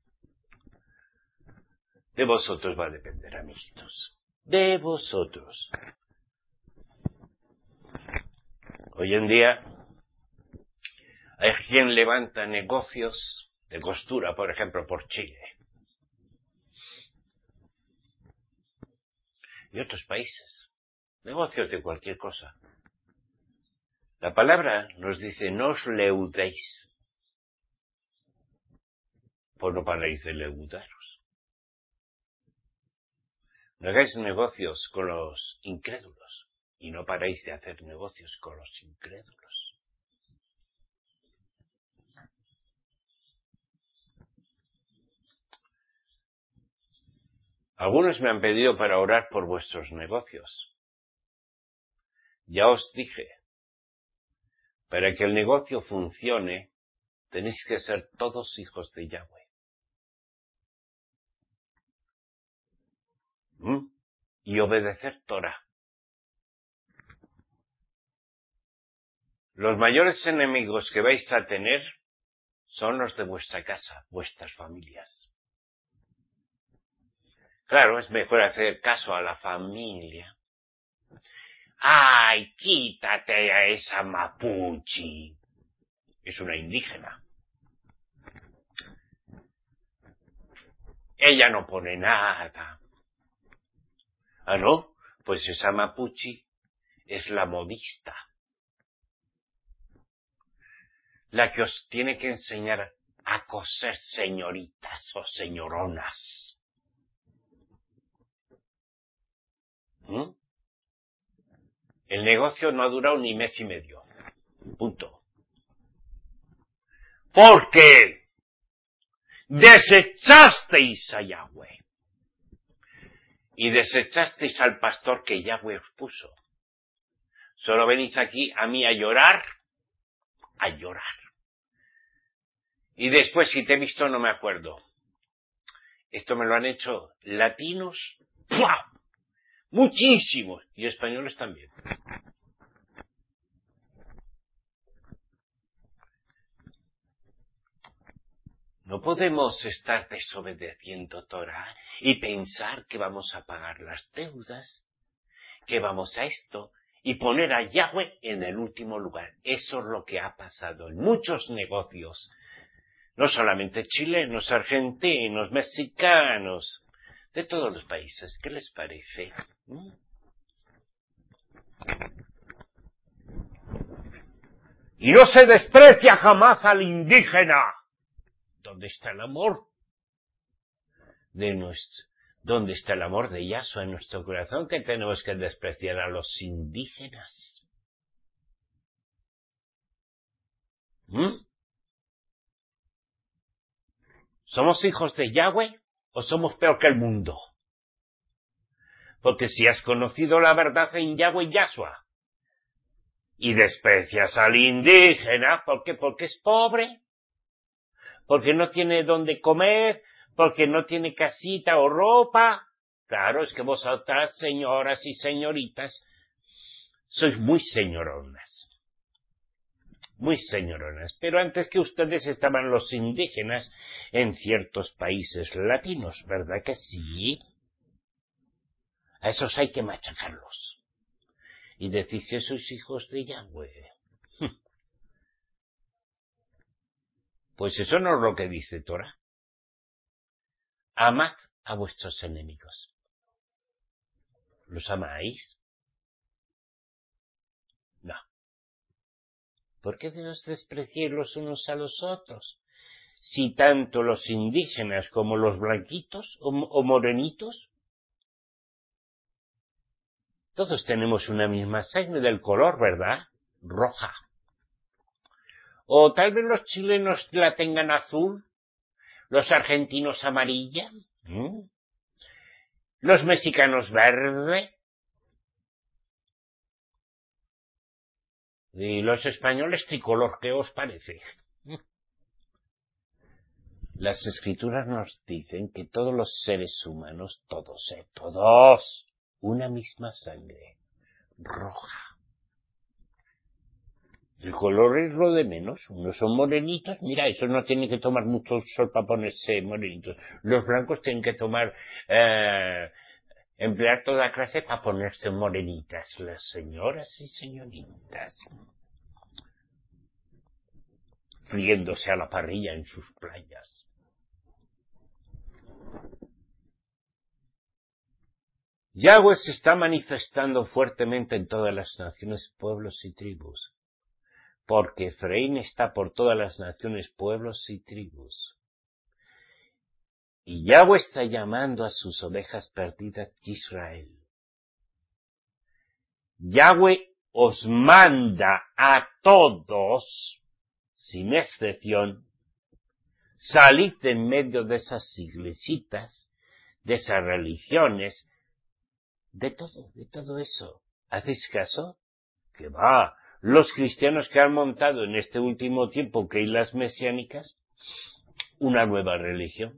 De vosotros va a depender, amiguitos. De vosotros. Hoy en día hay quien levanta negocios de costura, por ejemplo, por Chile. y otros países. Negocios de cualquier cosa. La palabra nos dice, no os leudéis. Pues no paréis de leudaros. No hagáis negocios con los incrédulos y no paréis de hacer negocios con los incrédulos. Algunos me han pedido para orar por vuestros negocios. Ya os dije, para que el negocio funcione, tenéis que ser todos hijos de Yahweh. ¿Mm? Y obedecer Torah. Los mayores enemigos que vais a tener son los de vuestra casa, vuestras familias. Claro, es mejor hacer caso a la familia. ¡Ay, quítate a esa mapuche! Es una indígena. Ella no pone nada. ¿Ah, no? Pues esa mapuche es la modista. La que os tiene que enseñar a coser señoritas o señoronas. ¿Mm? El negocio no ha durado ni mes y medio. Punto. Porque desechasteis a Yahweh. Y desechasteis al pastor que Yahweh os puso. Solo venís aquí a mí a llorar, a llorar. Y después, si te he visto, no me acuerdo. Esto me lo han hecho latinos, ¡pua! Muchísimos, y españoles también. No podemos estar desobedeciendo Torah y pensar que vamos a pagar las deudas, que vamos a esto, y poner a Yahweh en el último lugar. Eso es lo que ha pasado en muchos negocios. No solamente chilenos, argentinos, mexicanos, de todos los países. ¿Qué les parece? ¿Mm? Y no se desprecia jamás al indígena. ¿Dónde está el amor? De nuestro, ¿Dónde está el amor de Yahshua en nuestro corazón? Que tenemos que despreciar a los indígenas. ¿Mm? ¿Somos hijos de Yahweh o somos peor que el mundo? Porque si has conocido la verdad en Yahweh y Yahshua y desprecias al indígena, ¿por qué? Porque es pobre, porque no tiene dónde comer, porque no tiene casita o ropa. Claro, es que vosotras, señoras y señoritas, sois muy señoronas. Muy señoronas. Pero antes que ustedes estaban los indígenas en ciertos países latinos, ¿verdad que sí? A esos hay que machacarlos. Y decir que sois hijos de Yahweh. Pues eso no es lo que dice Torah. Amad a vuestros enemigos. ¿Los amáis? No. ¿Por qué os despreciáis los unos a los otros? Si tanto los indígenas como los blanquitos o, o morenitos, todos tenemos una misma sangre del color, ¿verdad? Roja. O tal vez los chilenos la tengan azul, los argentinos amarilla, ¿Mm? los mexicanos verde, y los españoles tricolor. ¿Qué os parece? Las escrituras nos dicen que todos los seres humanos, todos, eh, todos, una misma sangre, roja. El color es lo de menos. Unos son morenitos, mira, esos no tienen que tomar mucho sol para ponerse morenitos. Los blancos tienen que tomar, eh, emplear toda clase para ponerse morenitas. Las señoras y señoritas, friéndose a la parrilla en sus playas. Yahweh se está manifestando fuertemente en todas las naciones, pueblos y tribus, porque Efraín está por todas las naciones, pueblos y tribus. Y Yahweh está llamando a sus ovejas perdidas de Israel. Yahweh os manda a todos, sin excepción, salid de en medio de esas iglesitas, de esas religiones, de todo, de todo eso. ¿Hacéis caso? Que va, los cristianos que han montado en este último tiempo, que hay las mesiánicas, una nueva religión.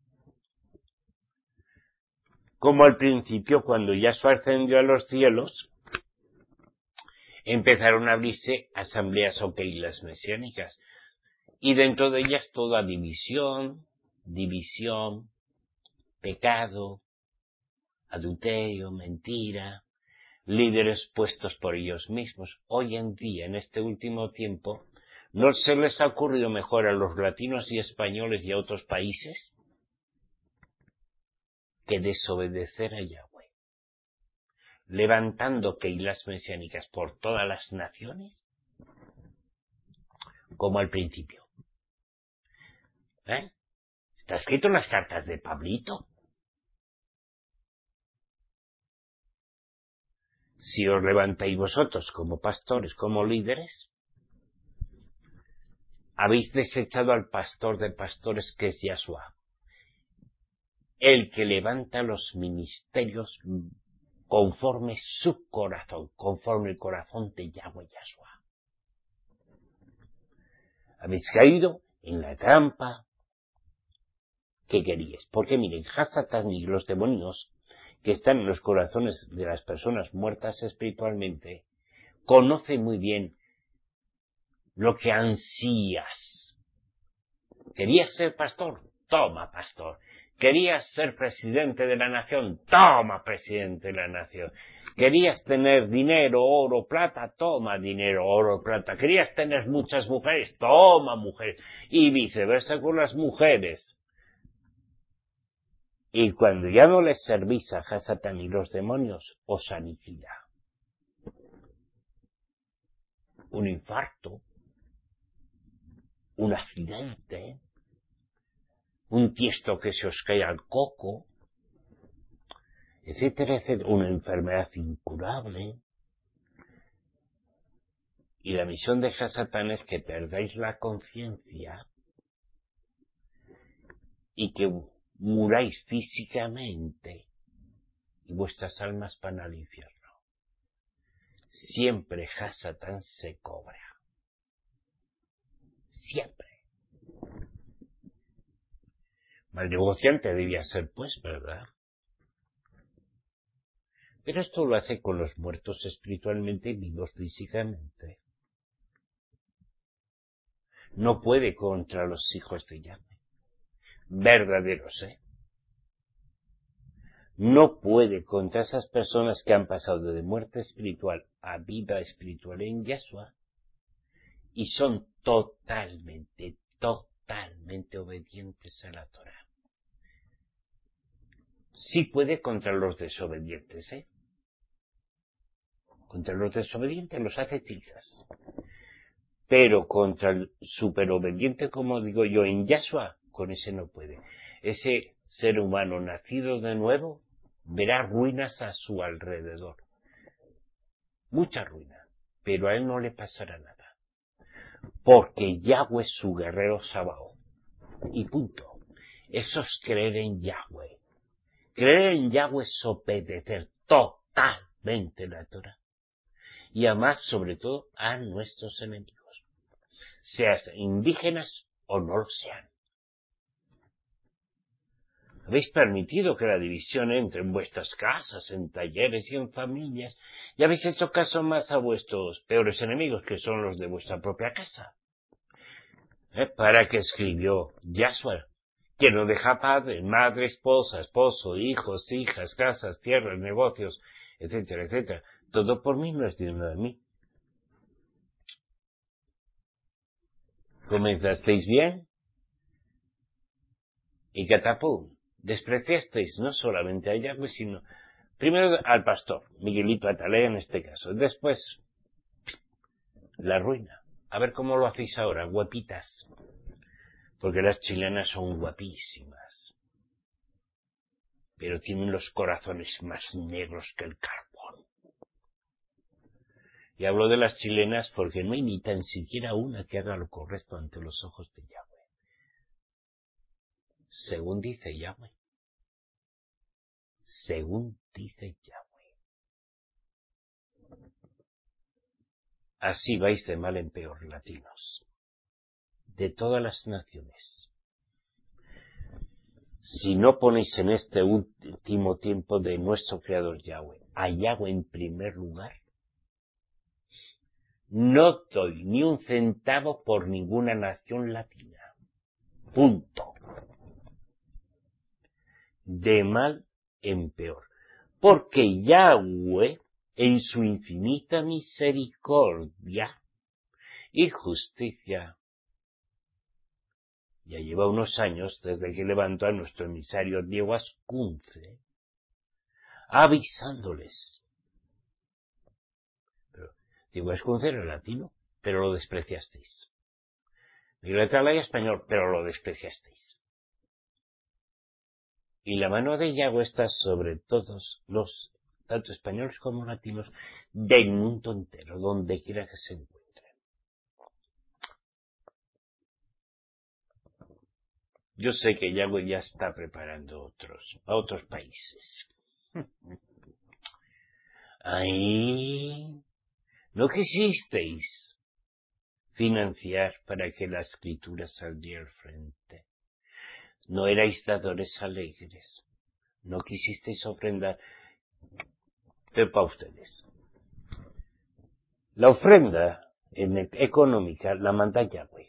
Como al principio, cuando Yahshua ascendió a los cielos, empezaron a abrirse asambleas o keilas mesiánicas, y dentro de ellas toda división, división, pecado, adulterio, mentira, líderes puestos por ellos mismos. Hoy en día, en este último tiempo, ¿no se les ha ocurrido mejor a los latinos y españoles y a otros países que desobedecer a Yahweh, levantando keilas mesiánicas por todas las naciones, como al principio? ¿Eh? Está escrito en las cartas de Pablito. Si os levantáis vosotros como pastores, como líderes, habéis desechado al pastor de pastores, que es Yahshua, el que levanta los ministerios conforme su corazón, conforme el corazón de Yahweh Yahshua. Habéis caído en la trampa que queríais. Porque miren, Hasatán y los demonios que están en los corazones de las personas muertas espiritualmente, conocen muy bien lo que ansías. ¿Querías ser pastor? Toma, pastor. ¿Querías ser presidente de la nación? Toma, presidente de la nación. ¿Querías tener dinero, oro, plata? Toma dinero, oro, plata. ¿Querías tener muchas mujeres? Toma, mujeres. Y viceversa con las mujeres. Y cuando ya no les servís a Hasatán y los demonios, os aniquila. Un infarto, un accidente, un tiesto que se os cae al coco, etcétera, etcétera, una enfermedad incurable. Y la misión de Hasatán es que perdáis la conciencia y que muráis físicamente y vuestras almas van al infierno. Siempre Hasatán se cobra. Siempre. Mal negociante debía ser, pues, ¿verdad? Pero esto lo hace con los muertos espiritualmente y vivos físicamente. No puede contra los hijos de Yahweh. Verdaderos, ¿eh? No puede contra esas personas que han pasado de muerte espiritual a vida espiritual en Yahshua y son totalmente, totalmente obedientes a la Torah. Sí puede contra los desobedientes, ¿eh? Contra los desobedientes los hace trizas. Pero contra el superobediente, como digo yo, en Yahshua, con ese no puede. Ese ser humano nacido de nuevo verá ruinas a su alrededor. Mucha ruina. Pero a él no le pasará nada. Porque Yahweh es su guerrero Sabaoth. Y punto. Eso es creer en Yahweh. Creer en Yahweh es obedecer totalmente la Torah. Y amar sobre todo a nuestros enemigos. Sean indígenas o no lo sean. Habéis permitido que la división entre en vuestras casas, en talleres y en familias, y habéis hecho caso más a vuestros peores enemigos, que son los de vuestra propia casa. ¿Eh? ¿Para qué escribió Yahshua? Que no deja padre, madre, esposa, esposo, hijos, hijas, casas, tierras, negocios, etcétera, etcétera. Todo por mí no es digno de mí. Comenzasteis bien y catapum. Despreciasteis no solamente a Yahweh, sino Primero al pastor, Miguelito Atalaya en este caso. Después, la ruina. A ver cómo lo hacéis ahora, guapitas. Porque las chilenas son guapísimas. Pero tienen los corazones más negros que el carbón. Y hablo de las chilenas porque no hay ni tan siquiera una que haga lo correcto ante los ojos de Yahweh. Según dice Yahweh. Según dice Yahweh. Así vais de mal en peor, latinos. De todas las naciones. Si no ponéis en este último tiempo de nuestro Creador Yahweh, a Yahweh en primer lugar, no doy ni un centavo por ninguna nación latina. Punto. De mal en peor. Porque Yahweh, en su infinita misericordia y justicia, ya lleva unos años desde que levantó a nuestro emisario Diego Ascunce, avisándoles. Pero Diego Ascunce era latino, pero lo despreciasteis. Miguel Atalaya español, pero lo despreciasteis. Y la mano de Yahweh está sobre todos los, tanto españoles como latinos, del mundo entero, donde quiera que se encuentren. Yo sé que Yahweh ya está preparando otros, a otros países. Ahí no quisisteis financiar para que la escritura saliera al frente. No erais dadores alegres. No quisisteis ofrendar. Pero para ustedes. La ofrenda en económica la manda Yahweh.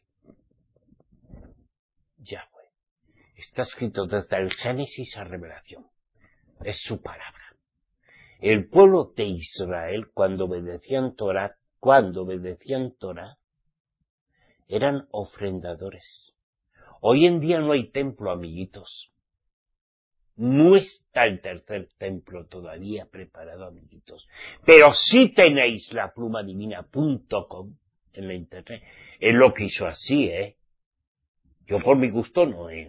Yahweh. Está escrito desde el Génesis a Revelación. Es su palabra. El pueblo de Israel, cuando obedecían Torah, cuando obedecían Torah, eran ofrendadores. Hoy en día no hay templo, amiguitos. No está el tercer templo todavía preparado, amiguitos. Pero sí tenéis la pluma divina punto com en la internet. Él lo quiso así, ¿eh? Yo por mi gusto no, ¿eh?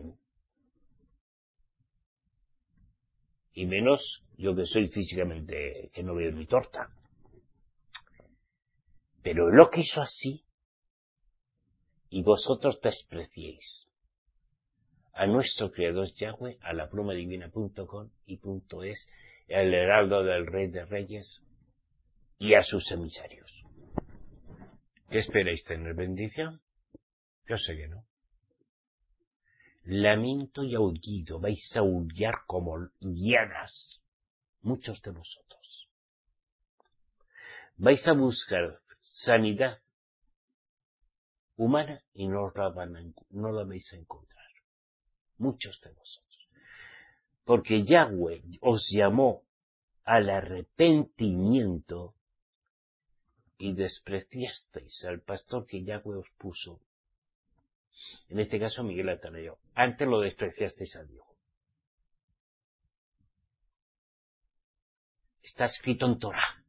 Y menos yo que soy físicamente, que no veo ni torta. Pero él lo quiso así. Y vosotros despreciéis a nuestro Creador Yahweh, a la pluma divina punto com y punto es, al heraldo del Rey de Reyes y a sus emisarios. ¿Qué esperáis tener bendición? Yo sé que no. Lamento y aullido, vais a aullar como hienas, muchos de vosotros. Vais a buscar sanidad humana y no la, van a, no la vais a encontrar. Muchos de vosotros. Porque Yahweh os llamó al arrepentimiento y despreciasteis al pastor que Yahweh os puso. En este caso Miguel Atalaya. Antes lo despreciasteis a Dios. Está escrito en Torah.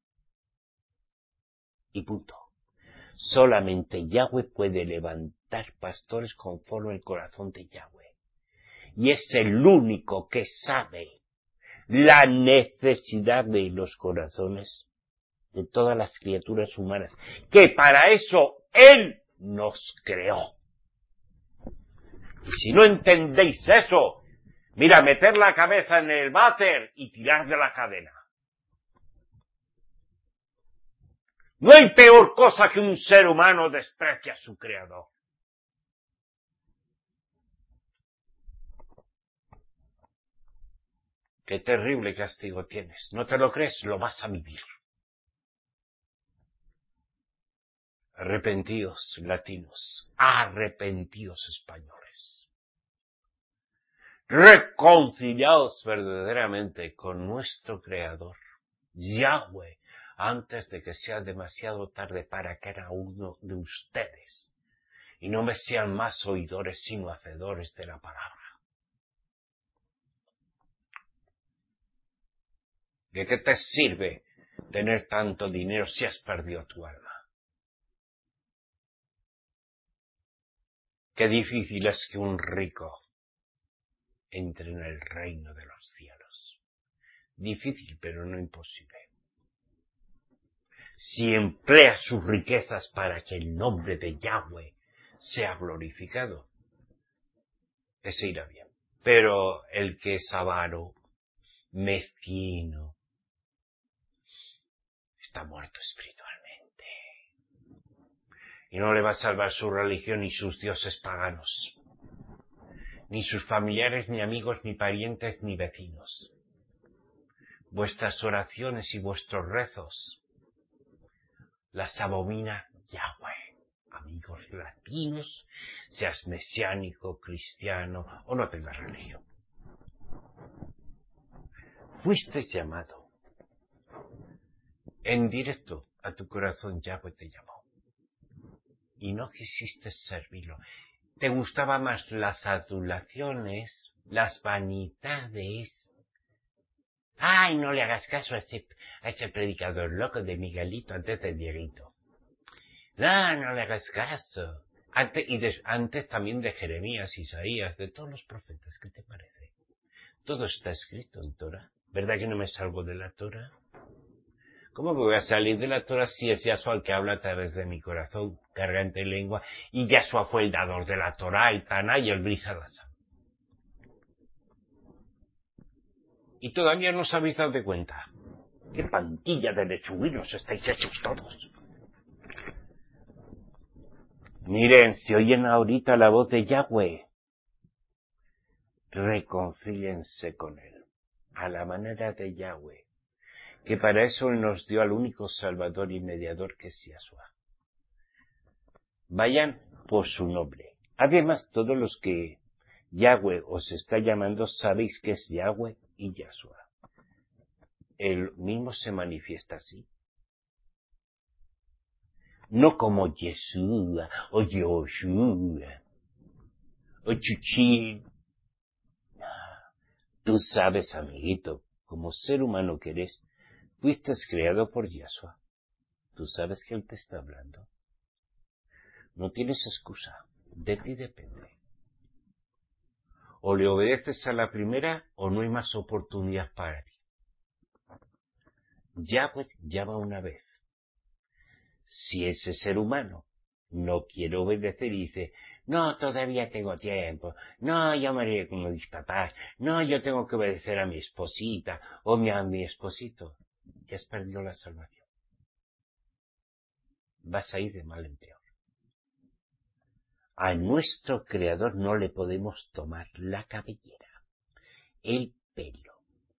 Y punto. Solamente Yahweh puede levantar pastores conforme al corazón de Yahweh. Y es el único que sabe la necesidad de los corazones de todas las criaturas humanas. Que para eso Él nos creó. Y si no entendéis eso, mira, meter la cabeza en el váter y tirar de la cadena. No hay peor cosa que un ser humano desprecie a su creador. Qué terrible castigo tienes. ¿No te lo crees? Lo vas a vivir. Arrepentíos, latinos. Arrepentíos, españoles. Reconciliaos verdaderamente con nuestro Creador, Yahweh, antes de que sea demasiado tarde para cada uno de ustedes, y no me sean más oidores sino hacedores de la palabra. ¿De qué te sirve tener tanto dinero si has perdido tu alma? Qué difícil es que un rico entre en el reino de los cielos. Difícil, pero no imposible. Si emplea sus riquezas para que el nombre de Yahweh sea glorificado, ese irá bien. Pero el que es avaro, mezquino, está muerto espiritualmente. Y no le va a salvar su religión ni sus dioses paganos, ni sus familiares, ni amigos, ni parientes, ni vecinos. Vuestras oraciones y vuestros rezos las abomina Yahweh. Amigos latinos, seas mesiánico, cristiano o no tengas religión. Fuiste llamado. En directo a tu corazón Yahweh te llamó. Y no quisiste servirlo. Te gustaban más las adulaciones, las vanidades. Ay, no le hagas caso a ese, a ese predicador loco de Miguelito antes de Dieguito. No, no le hagas caso. Antes, y de, antes también de Jeremías, Isaías, de todos los profetas. ¿Qué te parece? Todo está escrito en Torah. ¿Verdad que no me salgo de la Torah? ¿Cómo me voy a salir de la Torah si es Yahshua el que habla a través de mi corazón, garganta y lengua? Y Yahshua fue el dador de la Torah, el Taná y el Brijadasam. Y todavía no os habéis dado de cuenta. ¡Qué pandilla de lechuguinos estáis hechos todos! Miren, si oyen ahorita la voz de Yahweh, reconcíliense con él, a la manera de Yahweh, que para eso él nos dio al único Salvador y Mediador que es Yahshua. Vayan por su nombre. Además, todos los que Yahweh os está llamando, sabéis que es Yahweh y Yahshua. Él mismo se manifiesta así. No como Yeshua, o Yoshua, o Chuchín. Tú sabes, amiguito, como ser humano que eres, fuiste creado por Yahshua. Tú sabes que Él te está hablando. No tienes excusa. De ti depende. O le obedeces a la primera o no hay más oportunidad para ti. Yahweh llama una vez. Si ese ser humano no quiere obedecer y dice, no, todavía tengo tiempo, no, yo me iré con mis papás, no, yo tengo que obedecer a mi esposita o a mi esposito, ya has perdido la salvación. Vas a ir de mal en peor. A nuestro Creador no le podemos tomar la cabellera, el pelo.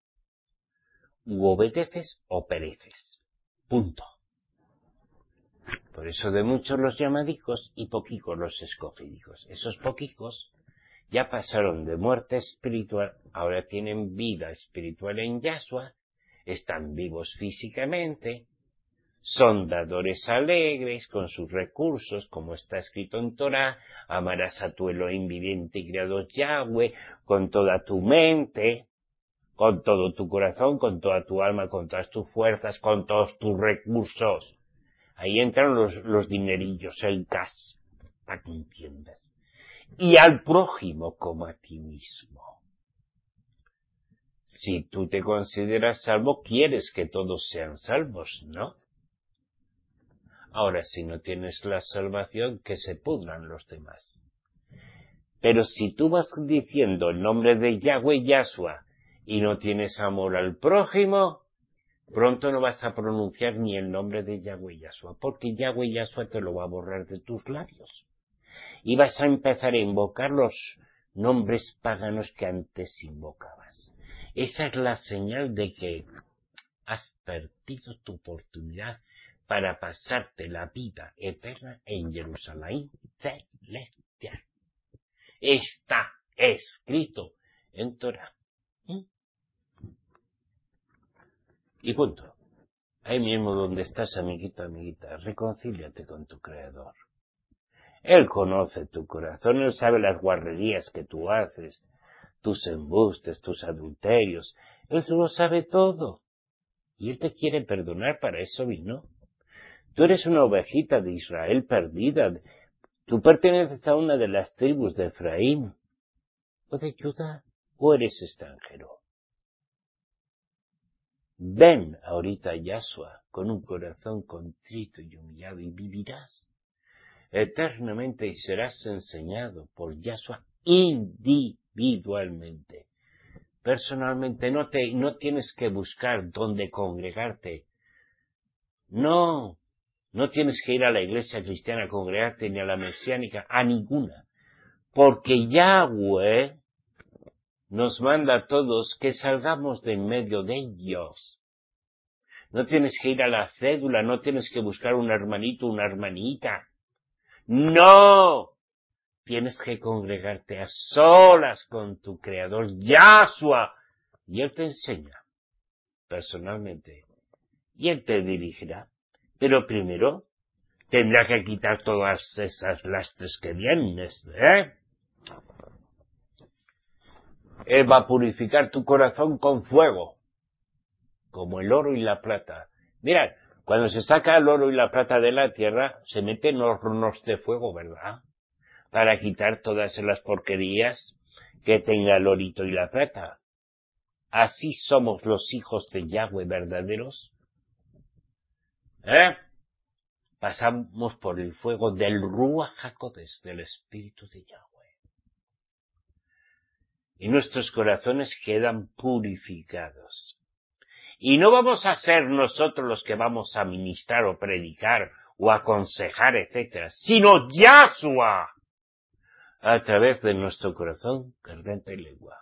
U obedeces o pereces. Punto. Por eso de muchos los llamadicos y poquicos los escogidicos. Esos poquicos ya pasaron de muerte espiritual, ahora tienen vida espiritual en Yahshua, están vivos físicamente, son dadores alegres con sus recursos, como está escrito en Torah, amarás a tu Elohim viviente y creador Yahweh, con toda tu mente, con todo tu corazón, con toda tu alma, con todas tus fuerzas, con todos tus recursos. Ahí entran los, los dinerillos, el cash, para que entiendas. Y al prójimo como a ti mismo. Si tú te consideras salvo, quieres que todos sean salvos, ¿no? Ahora, si no tienes la salvación, que se pudran los demás. Pero si tú vas diciendo el nombre de Yahweh Yahshua y no tienes amor al prójimo, pronto no vas a pronunciar ni el nombre de Yahweh Yahshua, porque Yahweh Yahshua te lo va a borrar de tus labios. Y vas a empezar a invocar los nombres paganos que antes invocabas. Esa es la señal de que has perdido tu oportunidad para pasarte la vida eterna en Jerusalén celestial. Está escrito en Torah. ¿Mm? Y punto. Ahí mismo donde estás, amiguito, amiguita, reconcíliate con tu Creador. Él conoce tu corazón, Él sabe las guarrerías que tú haces, tus embustes, tus adulterios. Él se lo sabe todo. Y Él te quiere perdonar, para eso vino. Tú eres una ovejita de Israel perdida. Tú perteneces a una de las tribus de Efraín, o de Judá, o eres extranjero. Ven ahorita a Yahshua con un corazón contrito y humillado y vivirás eternamente y serás enseñado por Yahshua individualmente. Personalmente no te, no tienes que buscar dónde congregarte. No, no tienes que ir a la iglesia cristiana a congregarte ni a la mesiánica, a ninguna. Porque Yahweh nos manda a todos que salgamos de en medio de ellos. No tienes que ir a la cédula, no tienes que buscar un hermanito, una hermanita. No, tienes que congregarte a solas con tu Creador, Yahshua, y Él te enseña personalmente, y Él te dirigirá. Pero primero tendrá que quitar todas esas lastres que vienen, ¿eh? Él va a purificar tu corazón con fuego, como el oro y la plata. Mirad, cuando se saca el oro y la plata de la tierra, se meten hornos de fuego, ¿verdad? Para quitar todas las porquerías que tenga el orito y la plata. Así somos los hijos de Yahweh verdaderos. ¿Eh? Pasamos por el fuego del Ruach HaKodesh, del Espíritu de Yahweh. Y nuestros corazones quedan purificados. Y no vamos a ser nosotros los que vamos a ministrar o predicar o aconsejar, etcétera, sino Yahshua, a través de nuestro corazón, garganta y lengua.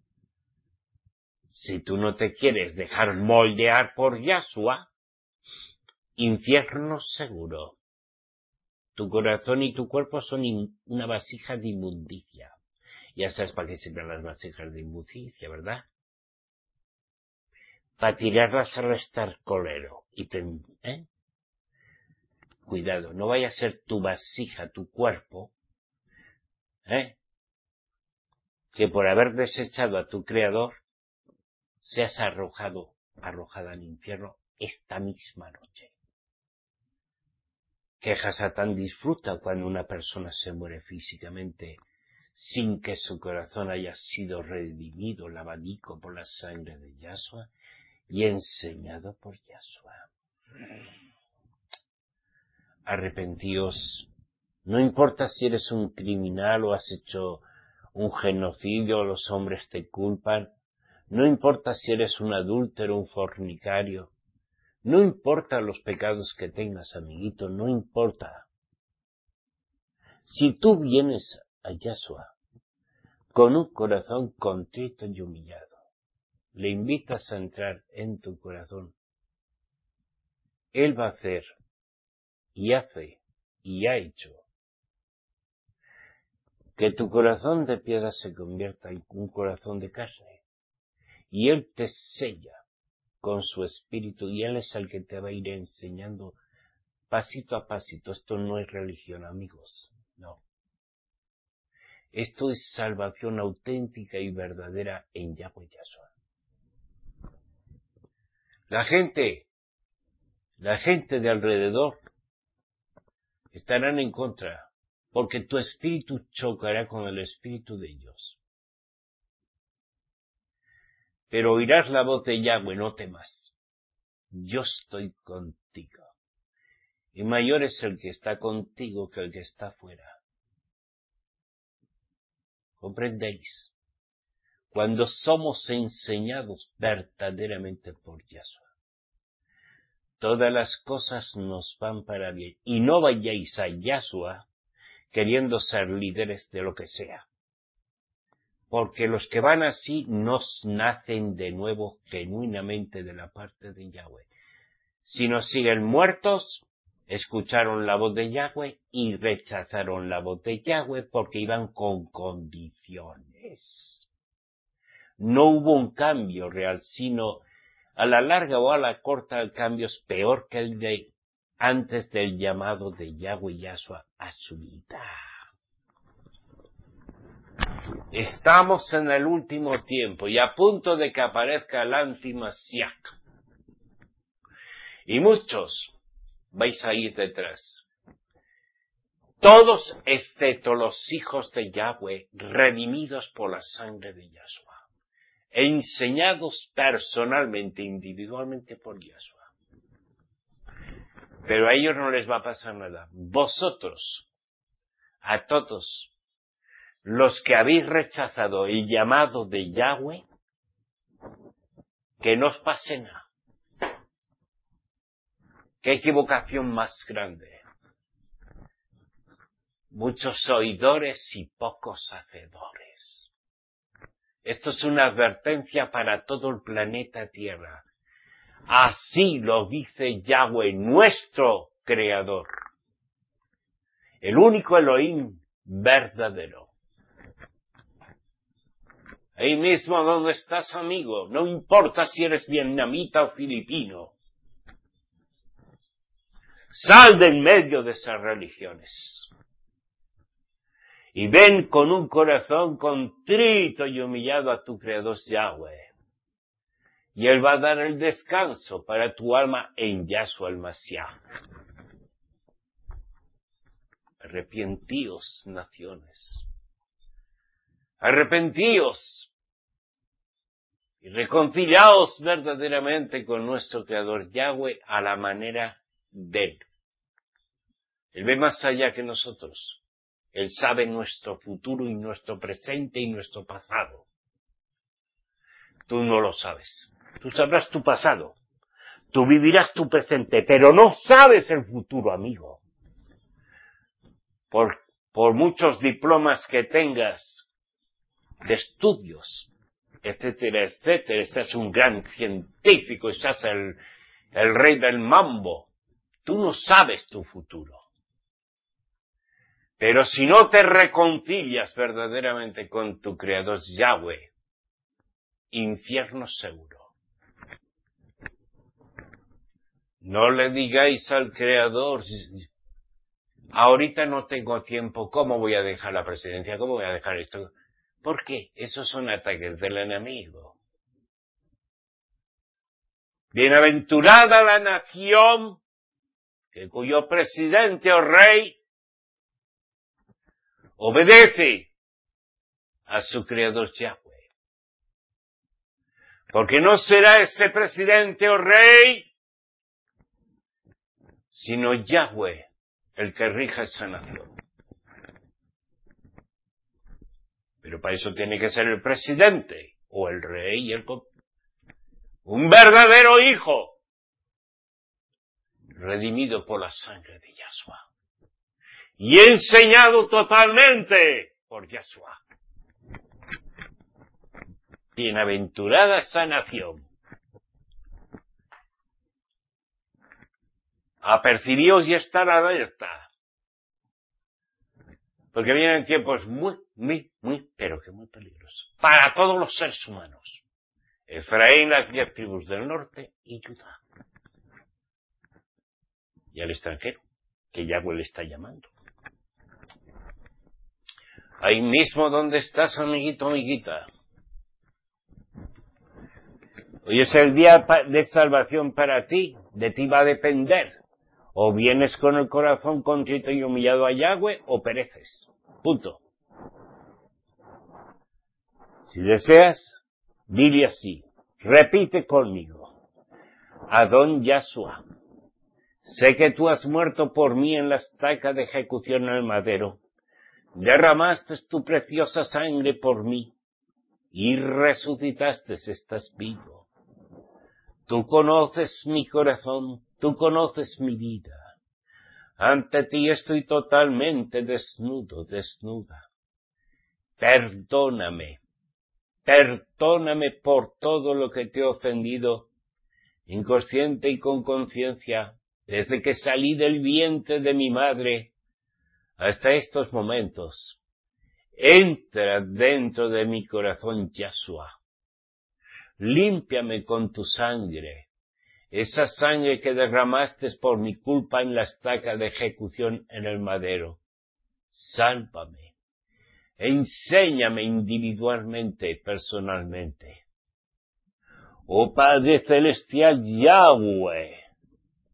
Si tú no te quieres dejar moldear por Yahshua, infierno seguro. Tu corazón y tu cuerpo son una vasija de inmundicia. Ya sabes para qué sirven las vasijas de inmundicia, ¿verdad? Para tirarlas a restar colero. Y te, ¿eh? Cuidado, no vaya a ser tu vasija, tu cuerpo, ¿eh? que por haber desechado a tu Creador, seas arrojado, arrojada al infierno esta misma noche. Que Hasatán disfruta cuando una persona se muere físicamente sin que su corazón haya sido redimido, lavadico por la sangre de Yahshua y enseñado por Yahshua. Arrepentíos. No importa si eres un criminal o has hecho un genocidio o los hombres te culpan. No importa si eres un adúltero o un fornicario. No importa los pecados que tengas, amiguito, no importa. Si tú vienes a Yahshua con un corazón contrito y humillado, le invitas a entrar en tu corazón, Él va a hacer, y hace, y ha hecho, que tu corazón de piedra se convierta en un corazón de carne, y Él te sella con su espíritu, y Él es el que te va a ir enseñando pasito a pasito. Esto no es religión, amigos, no. Esto es salvación auténtica y verdadera en Yahweh Yahshua. La gente, la gente de alrededor estarán en contra, porque tu espíritu chocará con el espíritu de ellos. Pero oirás la voz de Yahweh, no temas. Yo estoy contigo. Y mayor es el que está contigo que el que está fuera. ¿Comprendéis? Cuando somos enseñados verdaderamente por Yahshua, todas las cosas nos van para bien. Y no vayáis a Yahshua queriendo ser líderes de lo que sea. Porque los que van así nos nacen de nuevo genuinamente de la parte de Yahweh. Si nos siguen muertos, escucharon la voz de Yahweh y rechazaron la voz de Yahweh porque iban con condiciones. No hubo un cambio real, sino a la larga o a la corta el cambio es peor que el de antes del llamado de Yahweh Yahshua a su vida. Estamos en el último tiempo y a punto de que aparezca el anti-Masiach. Y muchos vais a ir detrás. Todos excepto los hijos de Yahweh, redimidos por la sangre de Yahshua, enseñados personalmente, individualmente por Yahshua. Pero a ellos no les va a pasar nada. Vosotros, a todos los que habéis rechazado el llamado de Yahweh, que no os pase nada. ¿Qué equivocación más grande? Muchos oidores y pocos hacedores. Esto es una advertencia para todo el planeta Tierra. Así lo dice Yahweh, nuestro Creador. El único Elohim verdadero. Ahí mismo donde estás, amigo, no importa si eres vietnamita o filipino. Sal de en medio de esas religiones. Y ven con un corazón contrito y humillado a tu Creador Yahweh. Y Él va a dar el descanso para tu alma en Yahshua el Mashiach. Arrepentíos, naciones. Arrepentíos. Y reconciliaos verdaderamente con nuestro Creador Yahweh a la manera de Él. Él ve más allá que nosotros. Él sabe nuestro futuro y nuestro presente y nuestro pasado. Tú no lo sabes. Tú sabrás tu pasado. Tú vivirás tu presente, pero no sabes el futuro, amigo. Por, por muchos diplomas que tengas de estudios, etcétera, etcétera, seas un gran científico, seas el, el rey del mambo. Tú no sabes tu futuro. Pero si no te reconcilias verdaderamente con tu Creador Yahweh, infierno seguro. No le digáis al Creador, ahorita no tengo tiempo, ¿cómo voy a dejar la presidencia? ¿Cómo voy a dejar esto? ¿Por qué? Esos son ataques del enemigo. Bienaventurada la nación que cuyo presidente o rey obedece a su Creador Yahweh. Porque no será ese presidente o rey, sino Yahweh el que rija esa nación. Pero para eso tiene que ser el presidente, o el rey, el un verdadero hijo, redimido por la sangre de Yahshua. Y enseñado totalmente por Yahshua. Bienaventurada esa nación. Apercibíos y estar alerta. Porque vienen tiempos muy, muy, muy, pero que muy peligrosos. Para todos los seres humanos. Efraín, las diez tribus del norte y Judá. Y al extranjero, que Yahweh le está llamando. Ahí mismo donde estás, amiguito, amiguita. Hoy es el día de salvación para ti. De ti va a depender. O vienes con el corazón contrito y humillado a Yahweh, o pereces. Punto. Si deseas, dile así. Repite conmigo. Adón Yahshua. Sé que tú has muerto por mí en la estaca de ejecución en el madero. Derramaste tu preciosa sangre por mí. Y resucitaste, estás vivo. Tú conoces mi corazón, tú conoces mi vida. Ante ti estoy totalmente desnudo, desnuda. Perdóname, perdóname por todo lo que te he ofendido, inconsciente y con conciencia, desde que salí del vientre de mi madre hasta estos momentos. Entra dentro de mi corazón, Yahshua. Límpiame con tu sangre, esa sangre que derramaste por mi culpa en la estaca de ejecución en el madero. Sálvame, enséñame individualmente, personalmente. Oh Padre Celestial Yahweh,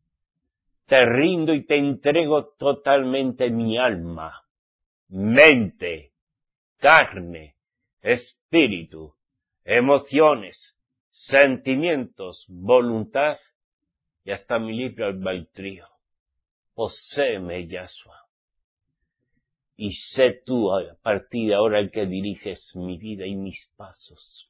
te rindo y te entrego totalmente mi alma, mente, carne, espíritu, emociones, sentimientos, voluntad y hasta mi libre albedrío. Poséeme, Yahshua. Y sé tú a partir de ahora el que diriges mi vida y mis pasos.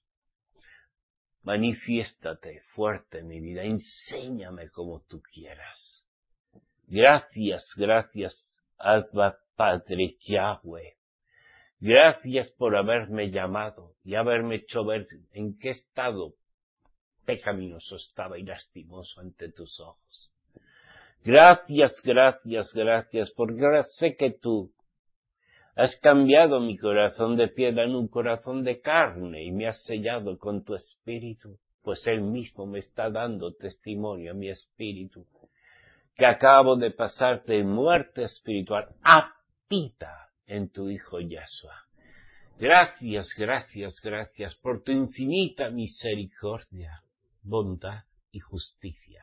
Manifiéstate fuerte en mi vida, enséñame como tú quieras. Gracias, gracias, Abba Padre Yahweh. Gracias por haberme llamado y haberme hecho ver en qué estado pecaminoso estaba y lastimoso ante tus ojos. Gracias, gracias, gracias, porque ahora sé que tú has cambiado mi corazón de piedra en un corazón de carne y me has sellado con tu espíritu, pues él mismo me está dando testimonio a mi espíritu, que acabo de pasar de muerte espiritual a vida en tu Hijo Yahshua. Gracias, gracias, gracias por tu infinita misericordia, bondad y justicia.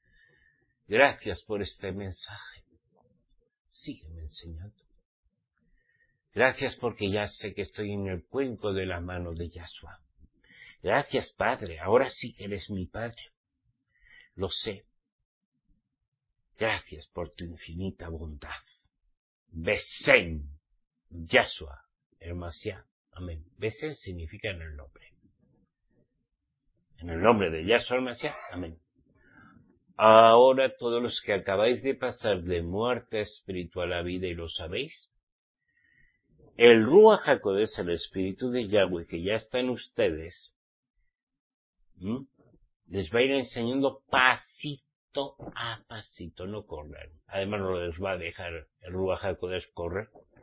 Gracias por este mensaje. Sígueme enseñando. Gracias porque ya sé que estoy en el cuenco de la mano de Yahshua. Gracias, Padre. Ahora sí que eres mi Padre. Lo sé. Gracias por tu infinita bondad. Besén, Yahshua, el Mashiach. Amén. Besén significa en el nombre. En el nombre de Yahshua el Mashiach. Amén. Ahora todos los que acabáis de pasar de muerte espiritual a vida y lo sabéis, el Ruach HaKodesh, el Espíritu de Yahweh que ya está en ustedes, ¿m? les va a ir enseñando pasito a pasito, no correr. Además no les va a dejar el Ruach HaKodesh correr.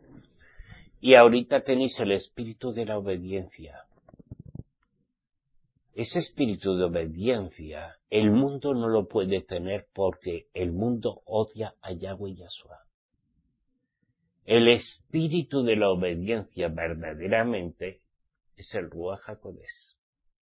Y ahorita tenéis el espíritu de la obediencia. Ese espíritu de obediencia, el mundo no lo puede tener porque el mundo odia a Yahweh y Yahshua. El espíritu de la obediencia verdaderamente es el Ruach HaKodesh.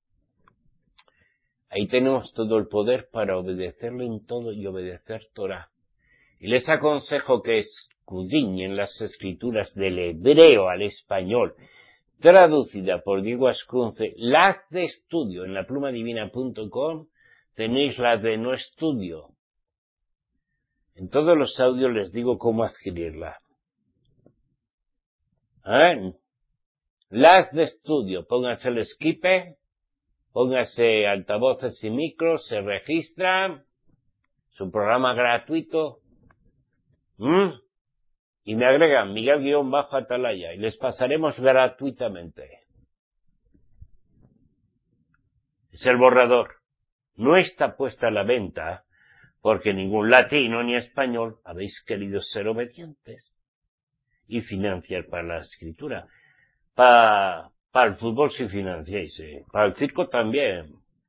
Ahí tenemos todo el poder para obedecerle en todo y obedecer Torah. Y les aconsejo que escudriñen las escrituras del hebreo al español, traducida por Diego Ascunce, las de estudio en la pluma divina punto com, tenéis las de no estudio. En todos los audios les digo cómo adquirirla. ¿Eh? Las de estudio, pónganse el skipper, pónganse altavoces y micros, se registran, su programa gratuito, ¿Mm? y me agregan Miguel-Atalaya y les pasaremos gratuitamente. Es el borrador. No está puesta a la venta porque ningún latino ni español habéis querido ser obedientes y financiar para la escritura. Para, para el fútbol sí financiáis, ¿eh? Para el circo también.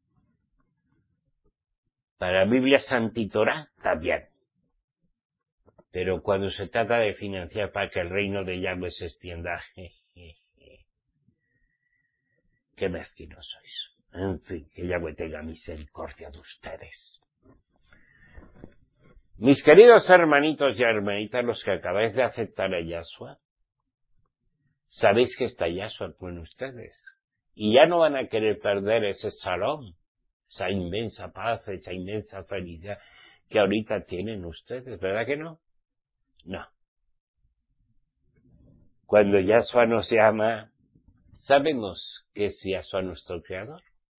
Para Biblia Santitorá también. Pero cuando se trata de financiar para que el reino de Yahweh se extienda, jejeje, qué mezquinos sois. En fin, que Yahweh tenga misericordia de ustedes. Mis queridos hermanitos y hermanitas, los que acabáis de aceptar a Yahshua, sabéis que está Yahshua con ustedes. Y ya no van a querer perder ese salón, esa inmensa paz, esa inmensa felicidad que ahorita tienen ustedes, ¿verdad que no? No. Cuando Yahshua nos llama, sabemos que es Yahshua nuestro Creador.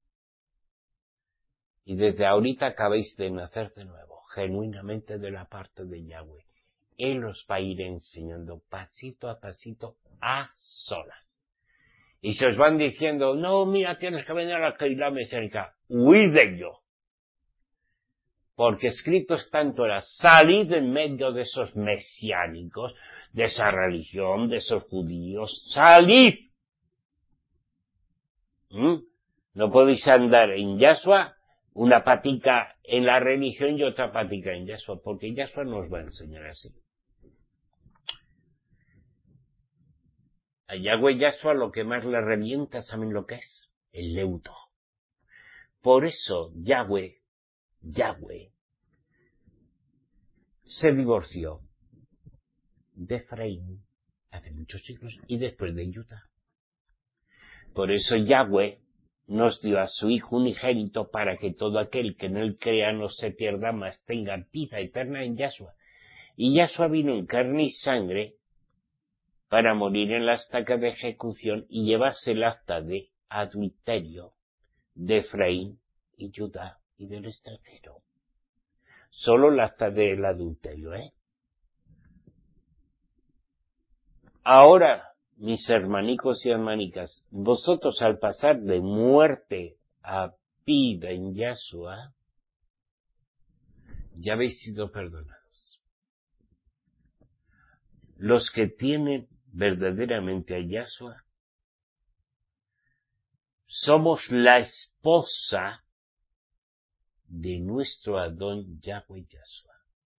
Y desde ahorita acabáis de nacer de nuevo, genuinamente de la parte de Yahweh. Él os va a ir enseñando pasito a pasito a solas. Y se os van diciendo, no, mira, tienes que venir a la Keilah Mesiánica. Huid de ello. Porque escrito está en Torah, salid en medio de esos mesiánicos, de esa religión, de esos judíos, salid. ¿Mm? No podéis andar en Yahshua, una patica en la religión y otra patica en Yahshua, porque Yahshua nos va a enseñar así. A Yahweh y Yahshua lo que más le revienta, ¿saben lo que es? El leudo. Por eso Yahweh, Yahweh, se divorció de Efraín hace muchos siglos y después de Judá. Por eso Yahweh nos dio a su Hijo unigénito para que todo aquel que en él crea no se pierda, mas tenga vida eterna en Yahshua. Y Yahshua vino en carne y sangre para morir en la estaca de ejecución y llevarse el acta de adulterio de Efraín y Judá y del extranjero. Solo el acta del adulterio, ¿eh? Ahora, mis hermanicos y hermanicas, vosotros al pasar de muerte a vida en Yahshua, ya habéis sido perdonados. Los que tienen verdaderamente a Yahshua, somos la esposa de nuestro Adón Yahweh Yahshua.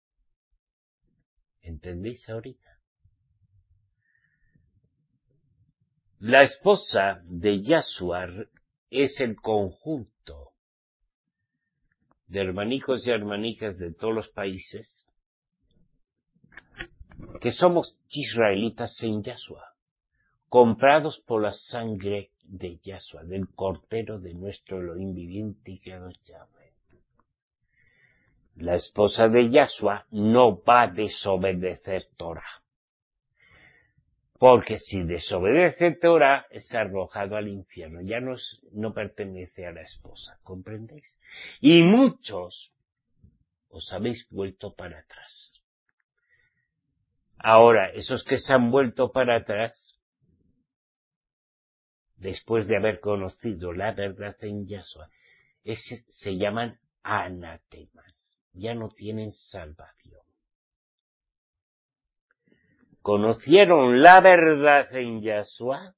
¿Entendéis ahorita? La esposa de Yahshua es el conjunto de hermanicos y hermanicas de todos los países que somos israelitas en Yahshua, comprados por la sangre de Yahshua, del Cordero de nuestro Elohim viviente y creador Yahweh. La esposa de Yahshua no va a desobedecer Torah. Porque si desobedece Torah, es arrojado al infierno. Ya no, es, no pertenece a la esposa, ¿comprendéis? Y muchos os habéis vuelto para atrás. Ahora, esos que se han vuelto para atrás, después de haber conocido la verdad en Yahshua, ese, se llaman anatemas. Ya no tienen salvación. Conocieron la verdad en Yahshua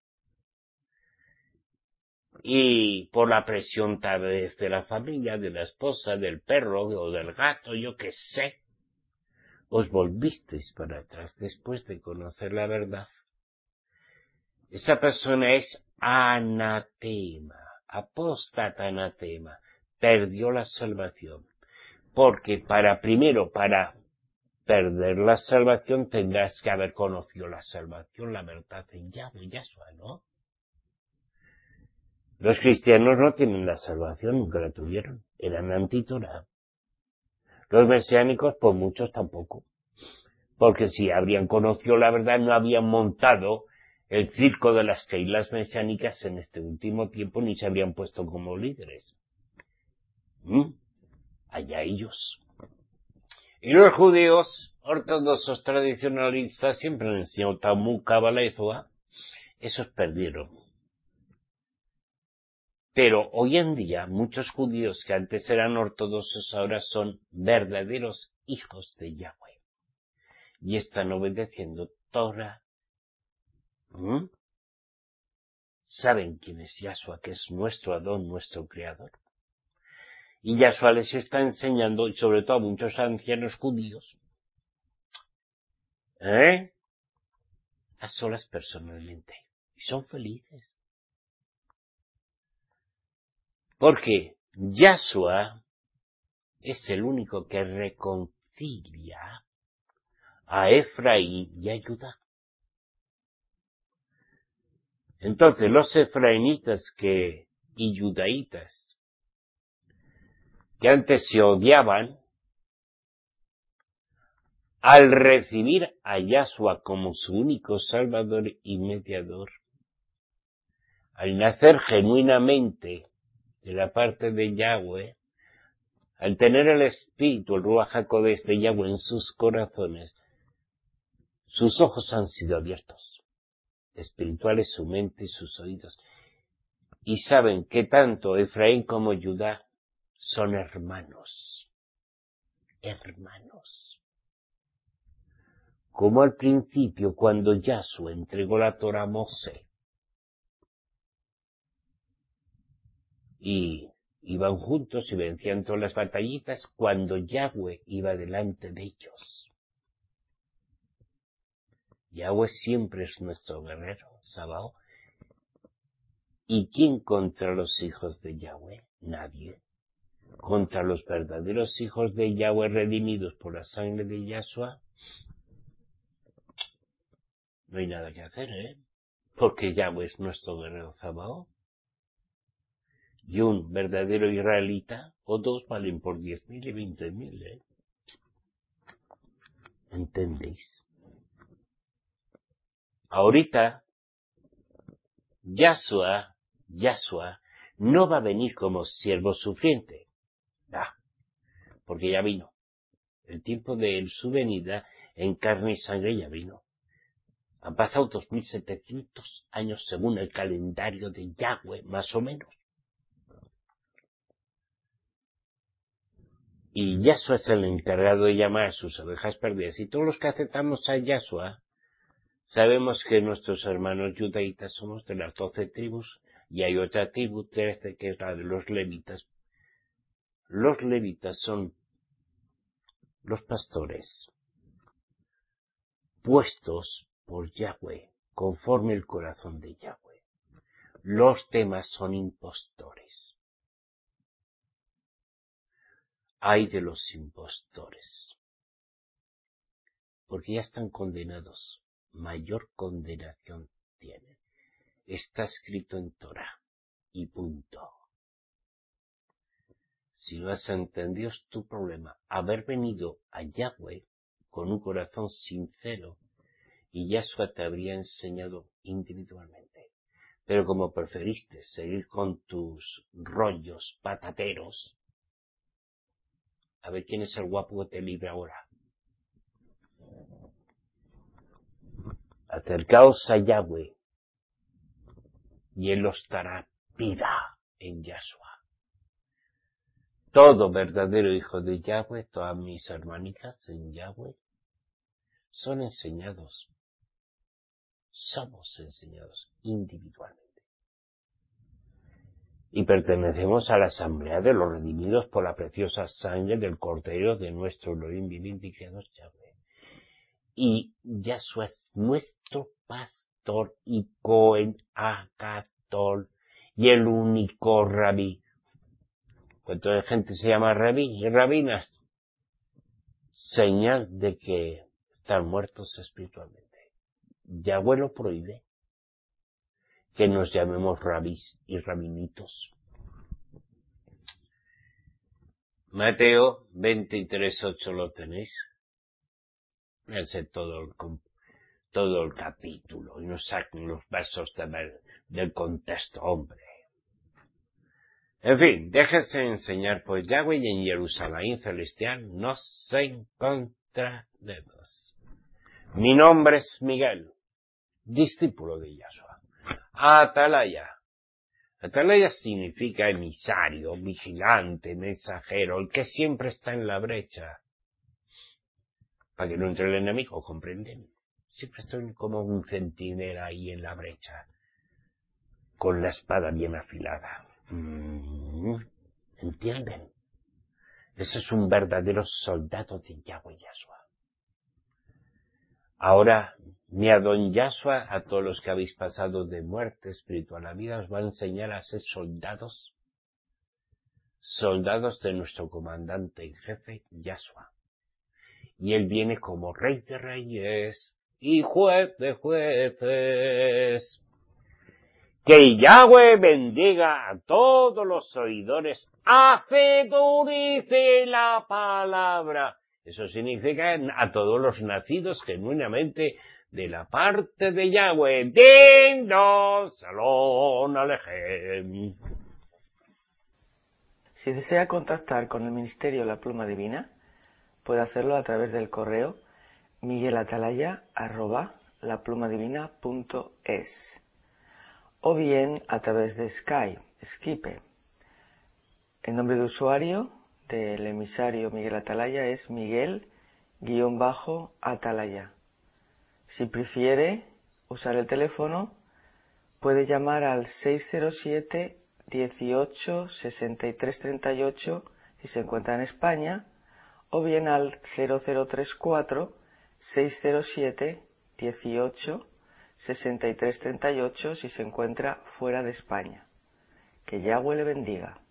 y por la presión tal vez de la familia, de la esposa, del perro o del gato, yo qué sé, os volvisteis para atrás después de conocer la verdad. Esa persona es anatema, apóstata anatema, perdió la salvación. Porque para, primero, para perder la salvación tendrás que haber conocido la salvación, la verdad en Yahweh, Yahshua, ¿no? Los cristianos no tienen la salvación, nunca la tuvieron, eran anti-Torah. Los mesiánicos, pues muchos tampoco, porque si habrían conocido la verdad no habían montado el circo de las keilas mesiánicas en este último tiempo, ni se habrían puesto como líderes. ¿Mm? Allá ellos. Y los judíos ortodoxos tradicionalistas siempre han enseñado Talmud, Cábala y Zohar. Esos perdieron. Pero hoy en día muchos judíos que antes eran ortodoxos ahora son verdaderos hijos de Yahweh. Y están obedeciendo Torah. ¿Mm? Saben quién es Yahshua, que es nuestro Adón, nuestro Creador. Y Yahshua les está enseñando, y sobre todo a muchos ancianos judíos, ¿eh? a solas personalmente. Y son felices. Porque Yahshua es el único que reconcilia a Efraín y a Judá. Entonces los efraínitas que, y judaítas que antes se odiaban, al recibir a Yahshua como su único salvador y mediador, al nacer genuinamente de la parte de Yahweh, al tener el espíritu, el Ruach HaKodesh de Yahweh en sus corazones, sus ojos han sido abiertos, espirituales, su mente y sus oídos, y saben que tanto Efraín como Judá son hermanos, hermanos. Como al principio cuando Yahshua entregó la Torah a Mosé, y iban juntos y vencían todas las batallitas cuando Yahweh iba delante de ellos. Yahweh siempre es nuestro guerrero, Sabaoth. ¿Y quién contra los hijos de Yahweh? Nadie. contra los verdaderos hijos de Yahweh redimidos por la sangre de Yahshua, no hay nada que hacer, ¿eh? Porque Yahweh es nuestro guerrero Sabaoth. Y un verdadero israelita o dos valen por diez mil y veinte mil, ¿eh? ¿Entendéis? Ahorita, Yahshua, Yahshua, no va a venir como siervo sufriente. Ah, porque ya vino. El tiempo de su venida en carne y sangre ya vino. Han pasado dos mil setecientos años según el calendario de Yahweh, más o menos. Y Yahshua es el encargado de llamar a sus ovejas perdidas. Y todos los que aceptamos a Yahshua, sabemos que nuestros hermanos judaítas somos de las doce tribus, y hay otra tribu, trece, que es la de los levitas. Los levitas son los pastores, puestos por Yahweh, conforme el corazón de Yahweh. Los demás son impostores. Ay de los impostores, porque ya están condenados. Mayor condenación tienen. Está escrito en Torah, y punto. Si no has entendido es tu problema. Haber venido a Yahweh con un corazón sincero, y Yahshua te habría enseñado individualmente. Pero como preferiste seguir con tus rollos patateros, a ver quién es el guapo que te libre ahora. Acercaos a Yahweh, y Él os dará vida en Yahshua. Todo verdadero hijo de Yahweh, todas mis hermanitas en Yahweh, son enseñados. Somos enseñados individualmente. Y pertenecemos a la asamblea de los redimidos por la preciosa sangre del Cordero de nuestro Elohim viviente y creador Yahweh. Y Yahshua es nuestro pastor y Cohen Acatol y el único rabí. ¿Cuánto de gente se llama rabí y rabinas? Señal de que están muertos espiritualmente. Yahweh lo prohíbe, que nos llamemos rabís y rabinitos. Mateo veintitrés ocho lo tenéis. Véanse todo el, todo el capítulo y no saquen los versos de, del contexto, hombre. En fin, déjense enseñar por Yahweh y en Jerusalén celestial nos encontraremos. Mi nombre es Miguel, discípulo de Yahshua. Atalaya. Atalaya significa emisario, vigilante, mensajero, el que siempre está en la brecha. Para que no entre el enemigo, ¿comprenden? Siempre estoy como un centinela ahí en la brecha, con la espada bien afilada. ¿Entienden? Ese es un verdadero soldado de Yahweh Yahshua. Ahora, mi Adón Yahshua, a todos los que habéis pasado de muerte espiritual a vida, os va a enseñar a ser soldados, soldados de nuestro comandante en jefe, Yahshua. Y él viene como rey de reyes y juez de jueces. Que Yahweh bendiga a todos los oidores, hacedores la palabra. Eso significa a todos los nacidos genuinamente de la parte de Yahweh. Dinos, Salón Alejem. Si desea contactar con el Ministerio La Pluma Divina, puede hacerlo a través del correo miguelatalaya arroba laplumadivina punto es o bien a través de Skype, Skype. El nombre de usuario del emisario Miguel Atalaya es Miguel-Atalaya. Si prefiere usar el teléfono, puede llamar al seis cero siete, dieciocho, sesenta y tres treinta y ocho si se encuentra en España, o bien al cero cero tres cuatro, seis cero siete, dieciocho, sesenta y tres treinta y ocho si se encuentra fuera de España. Que Yahweh le bendiga.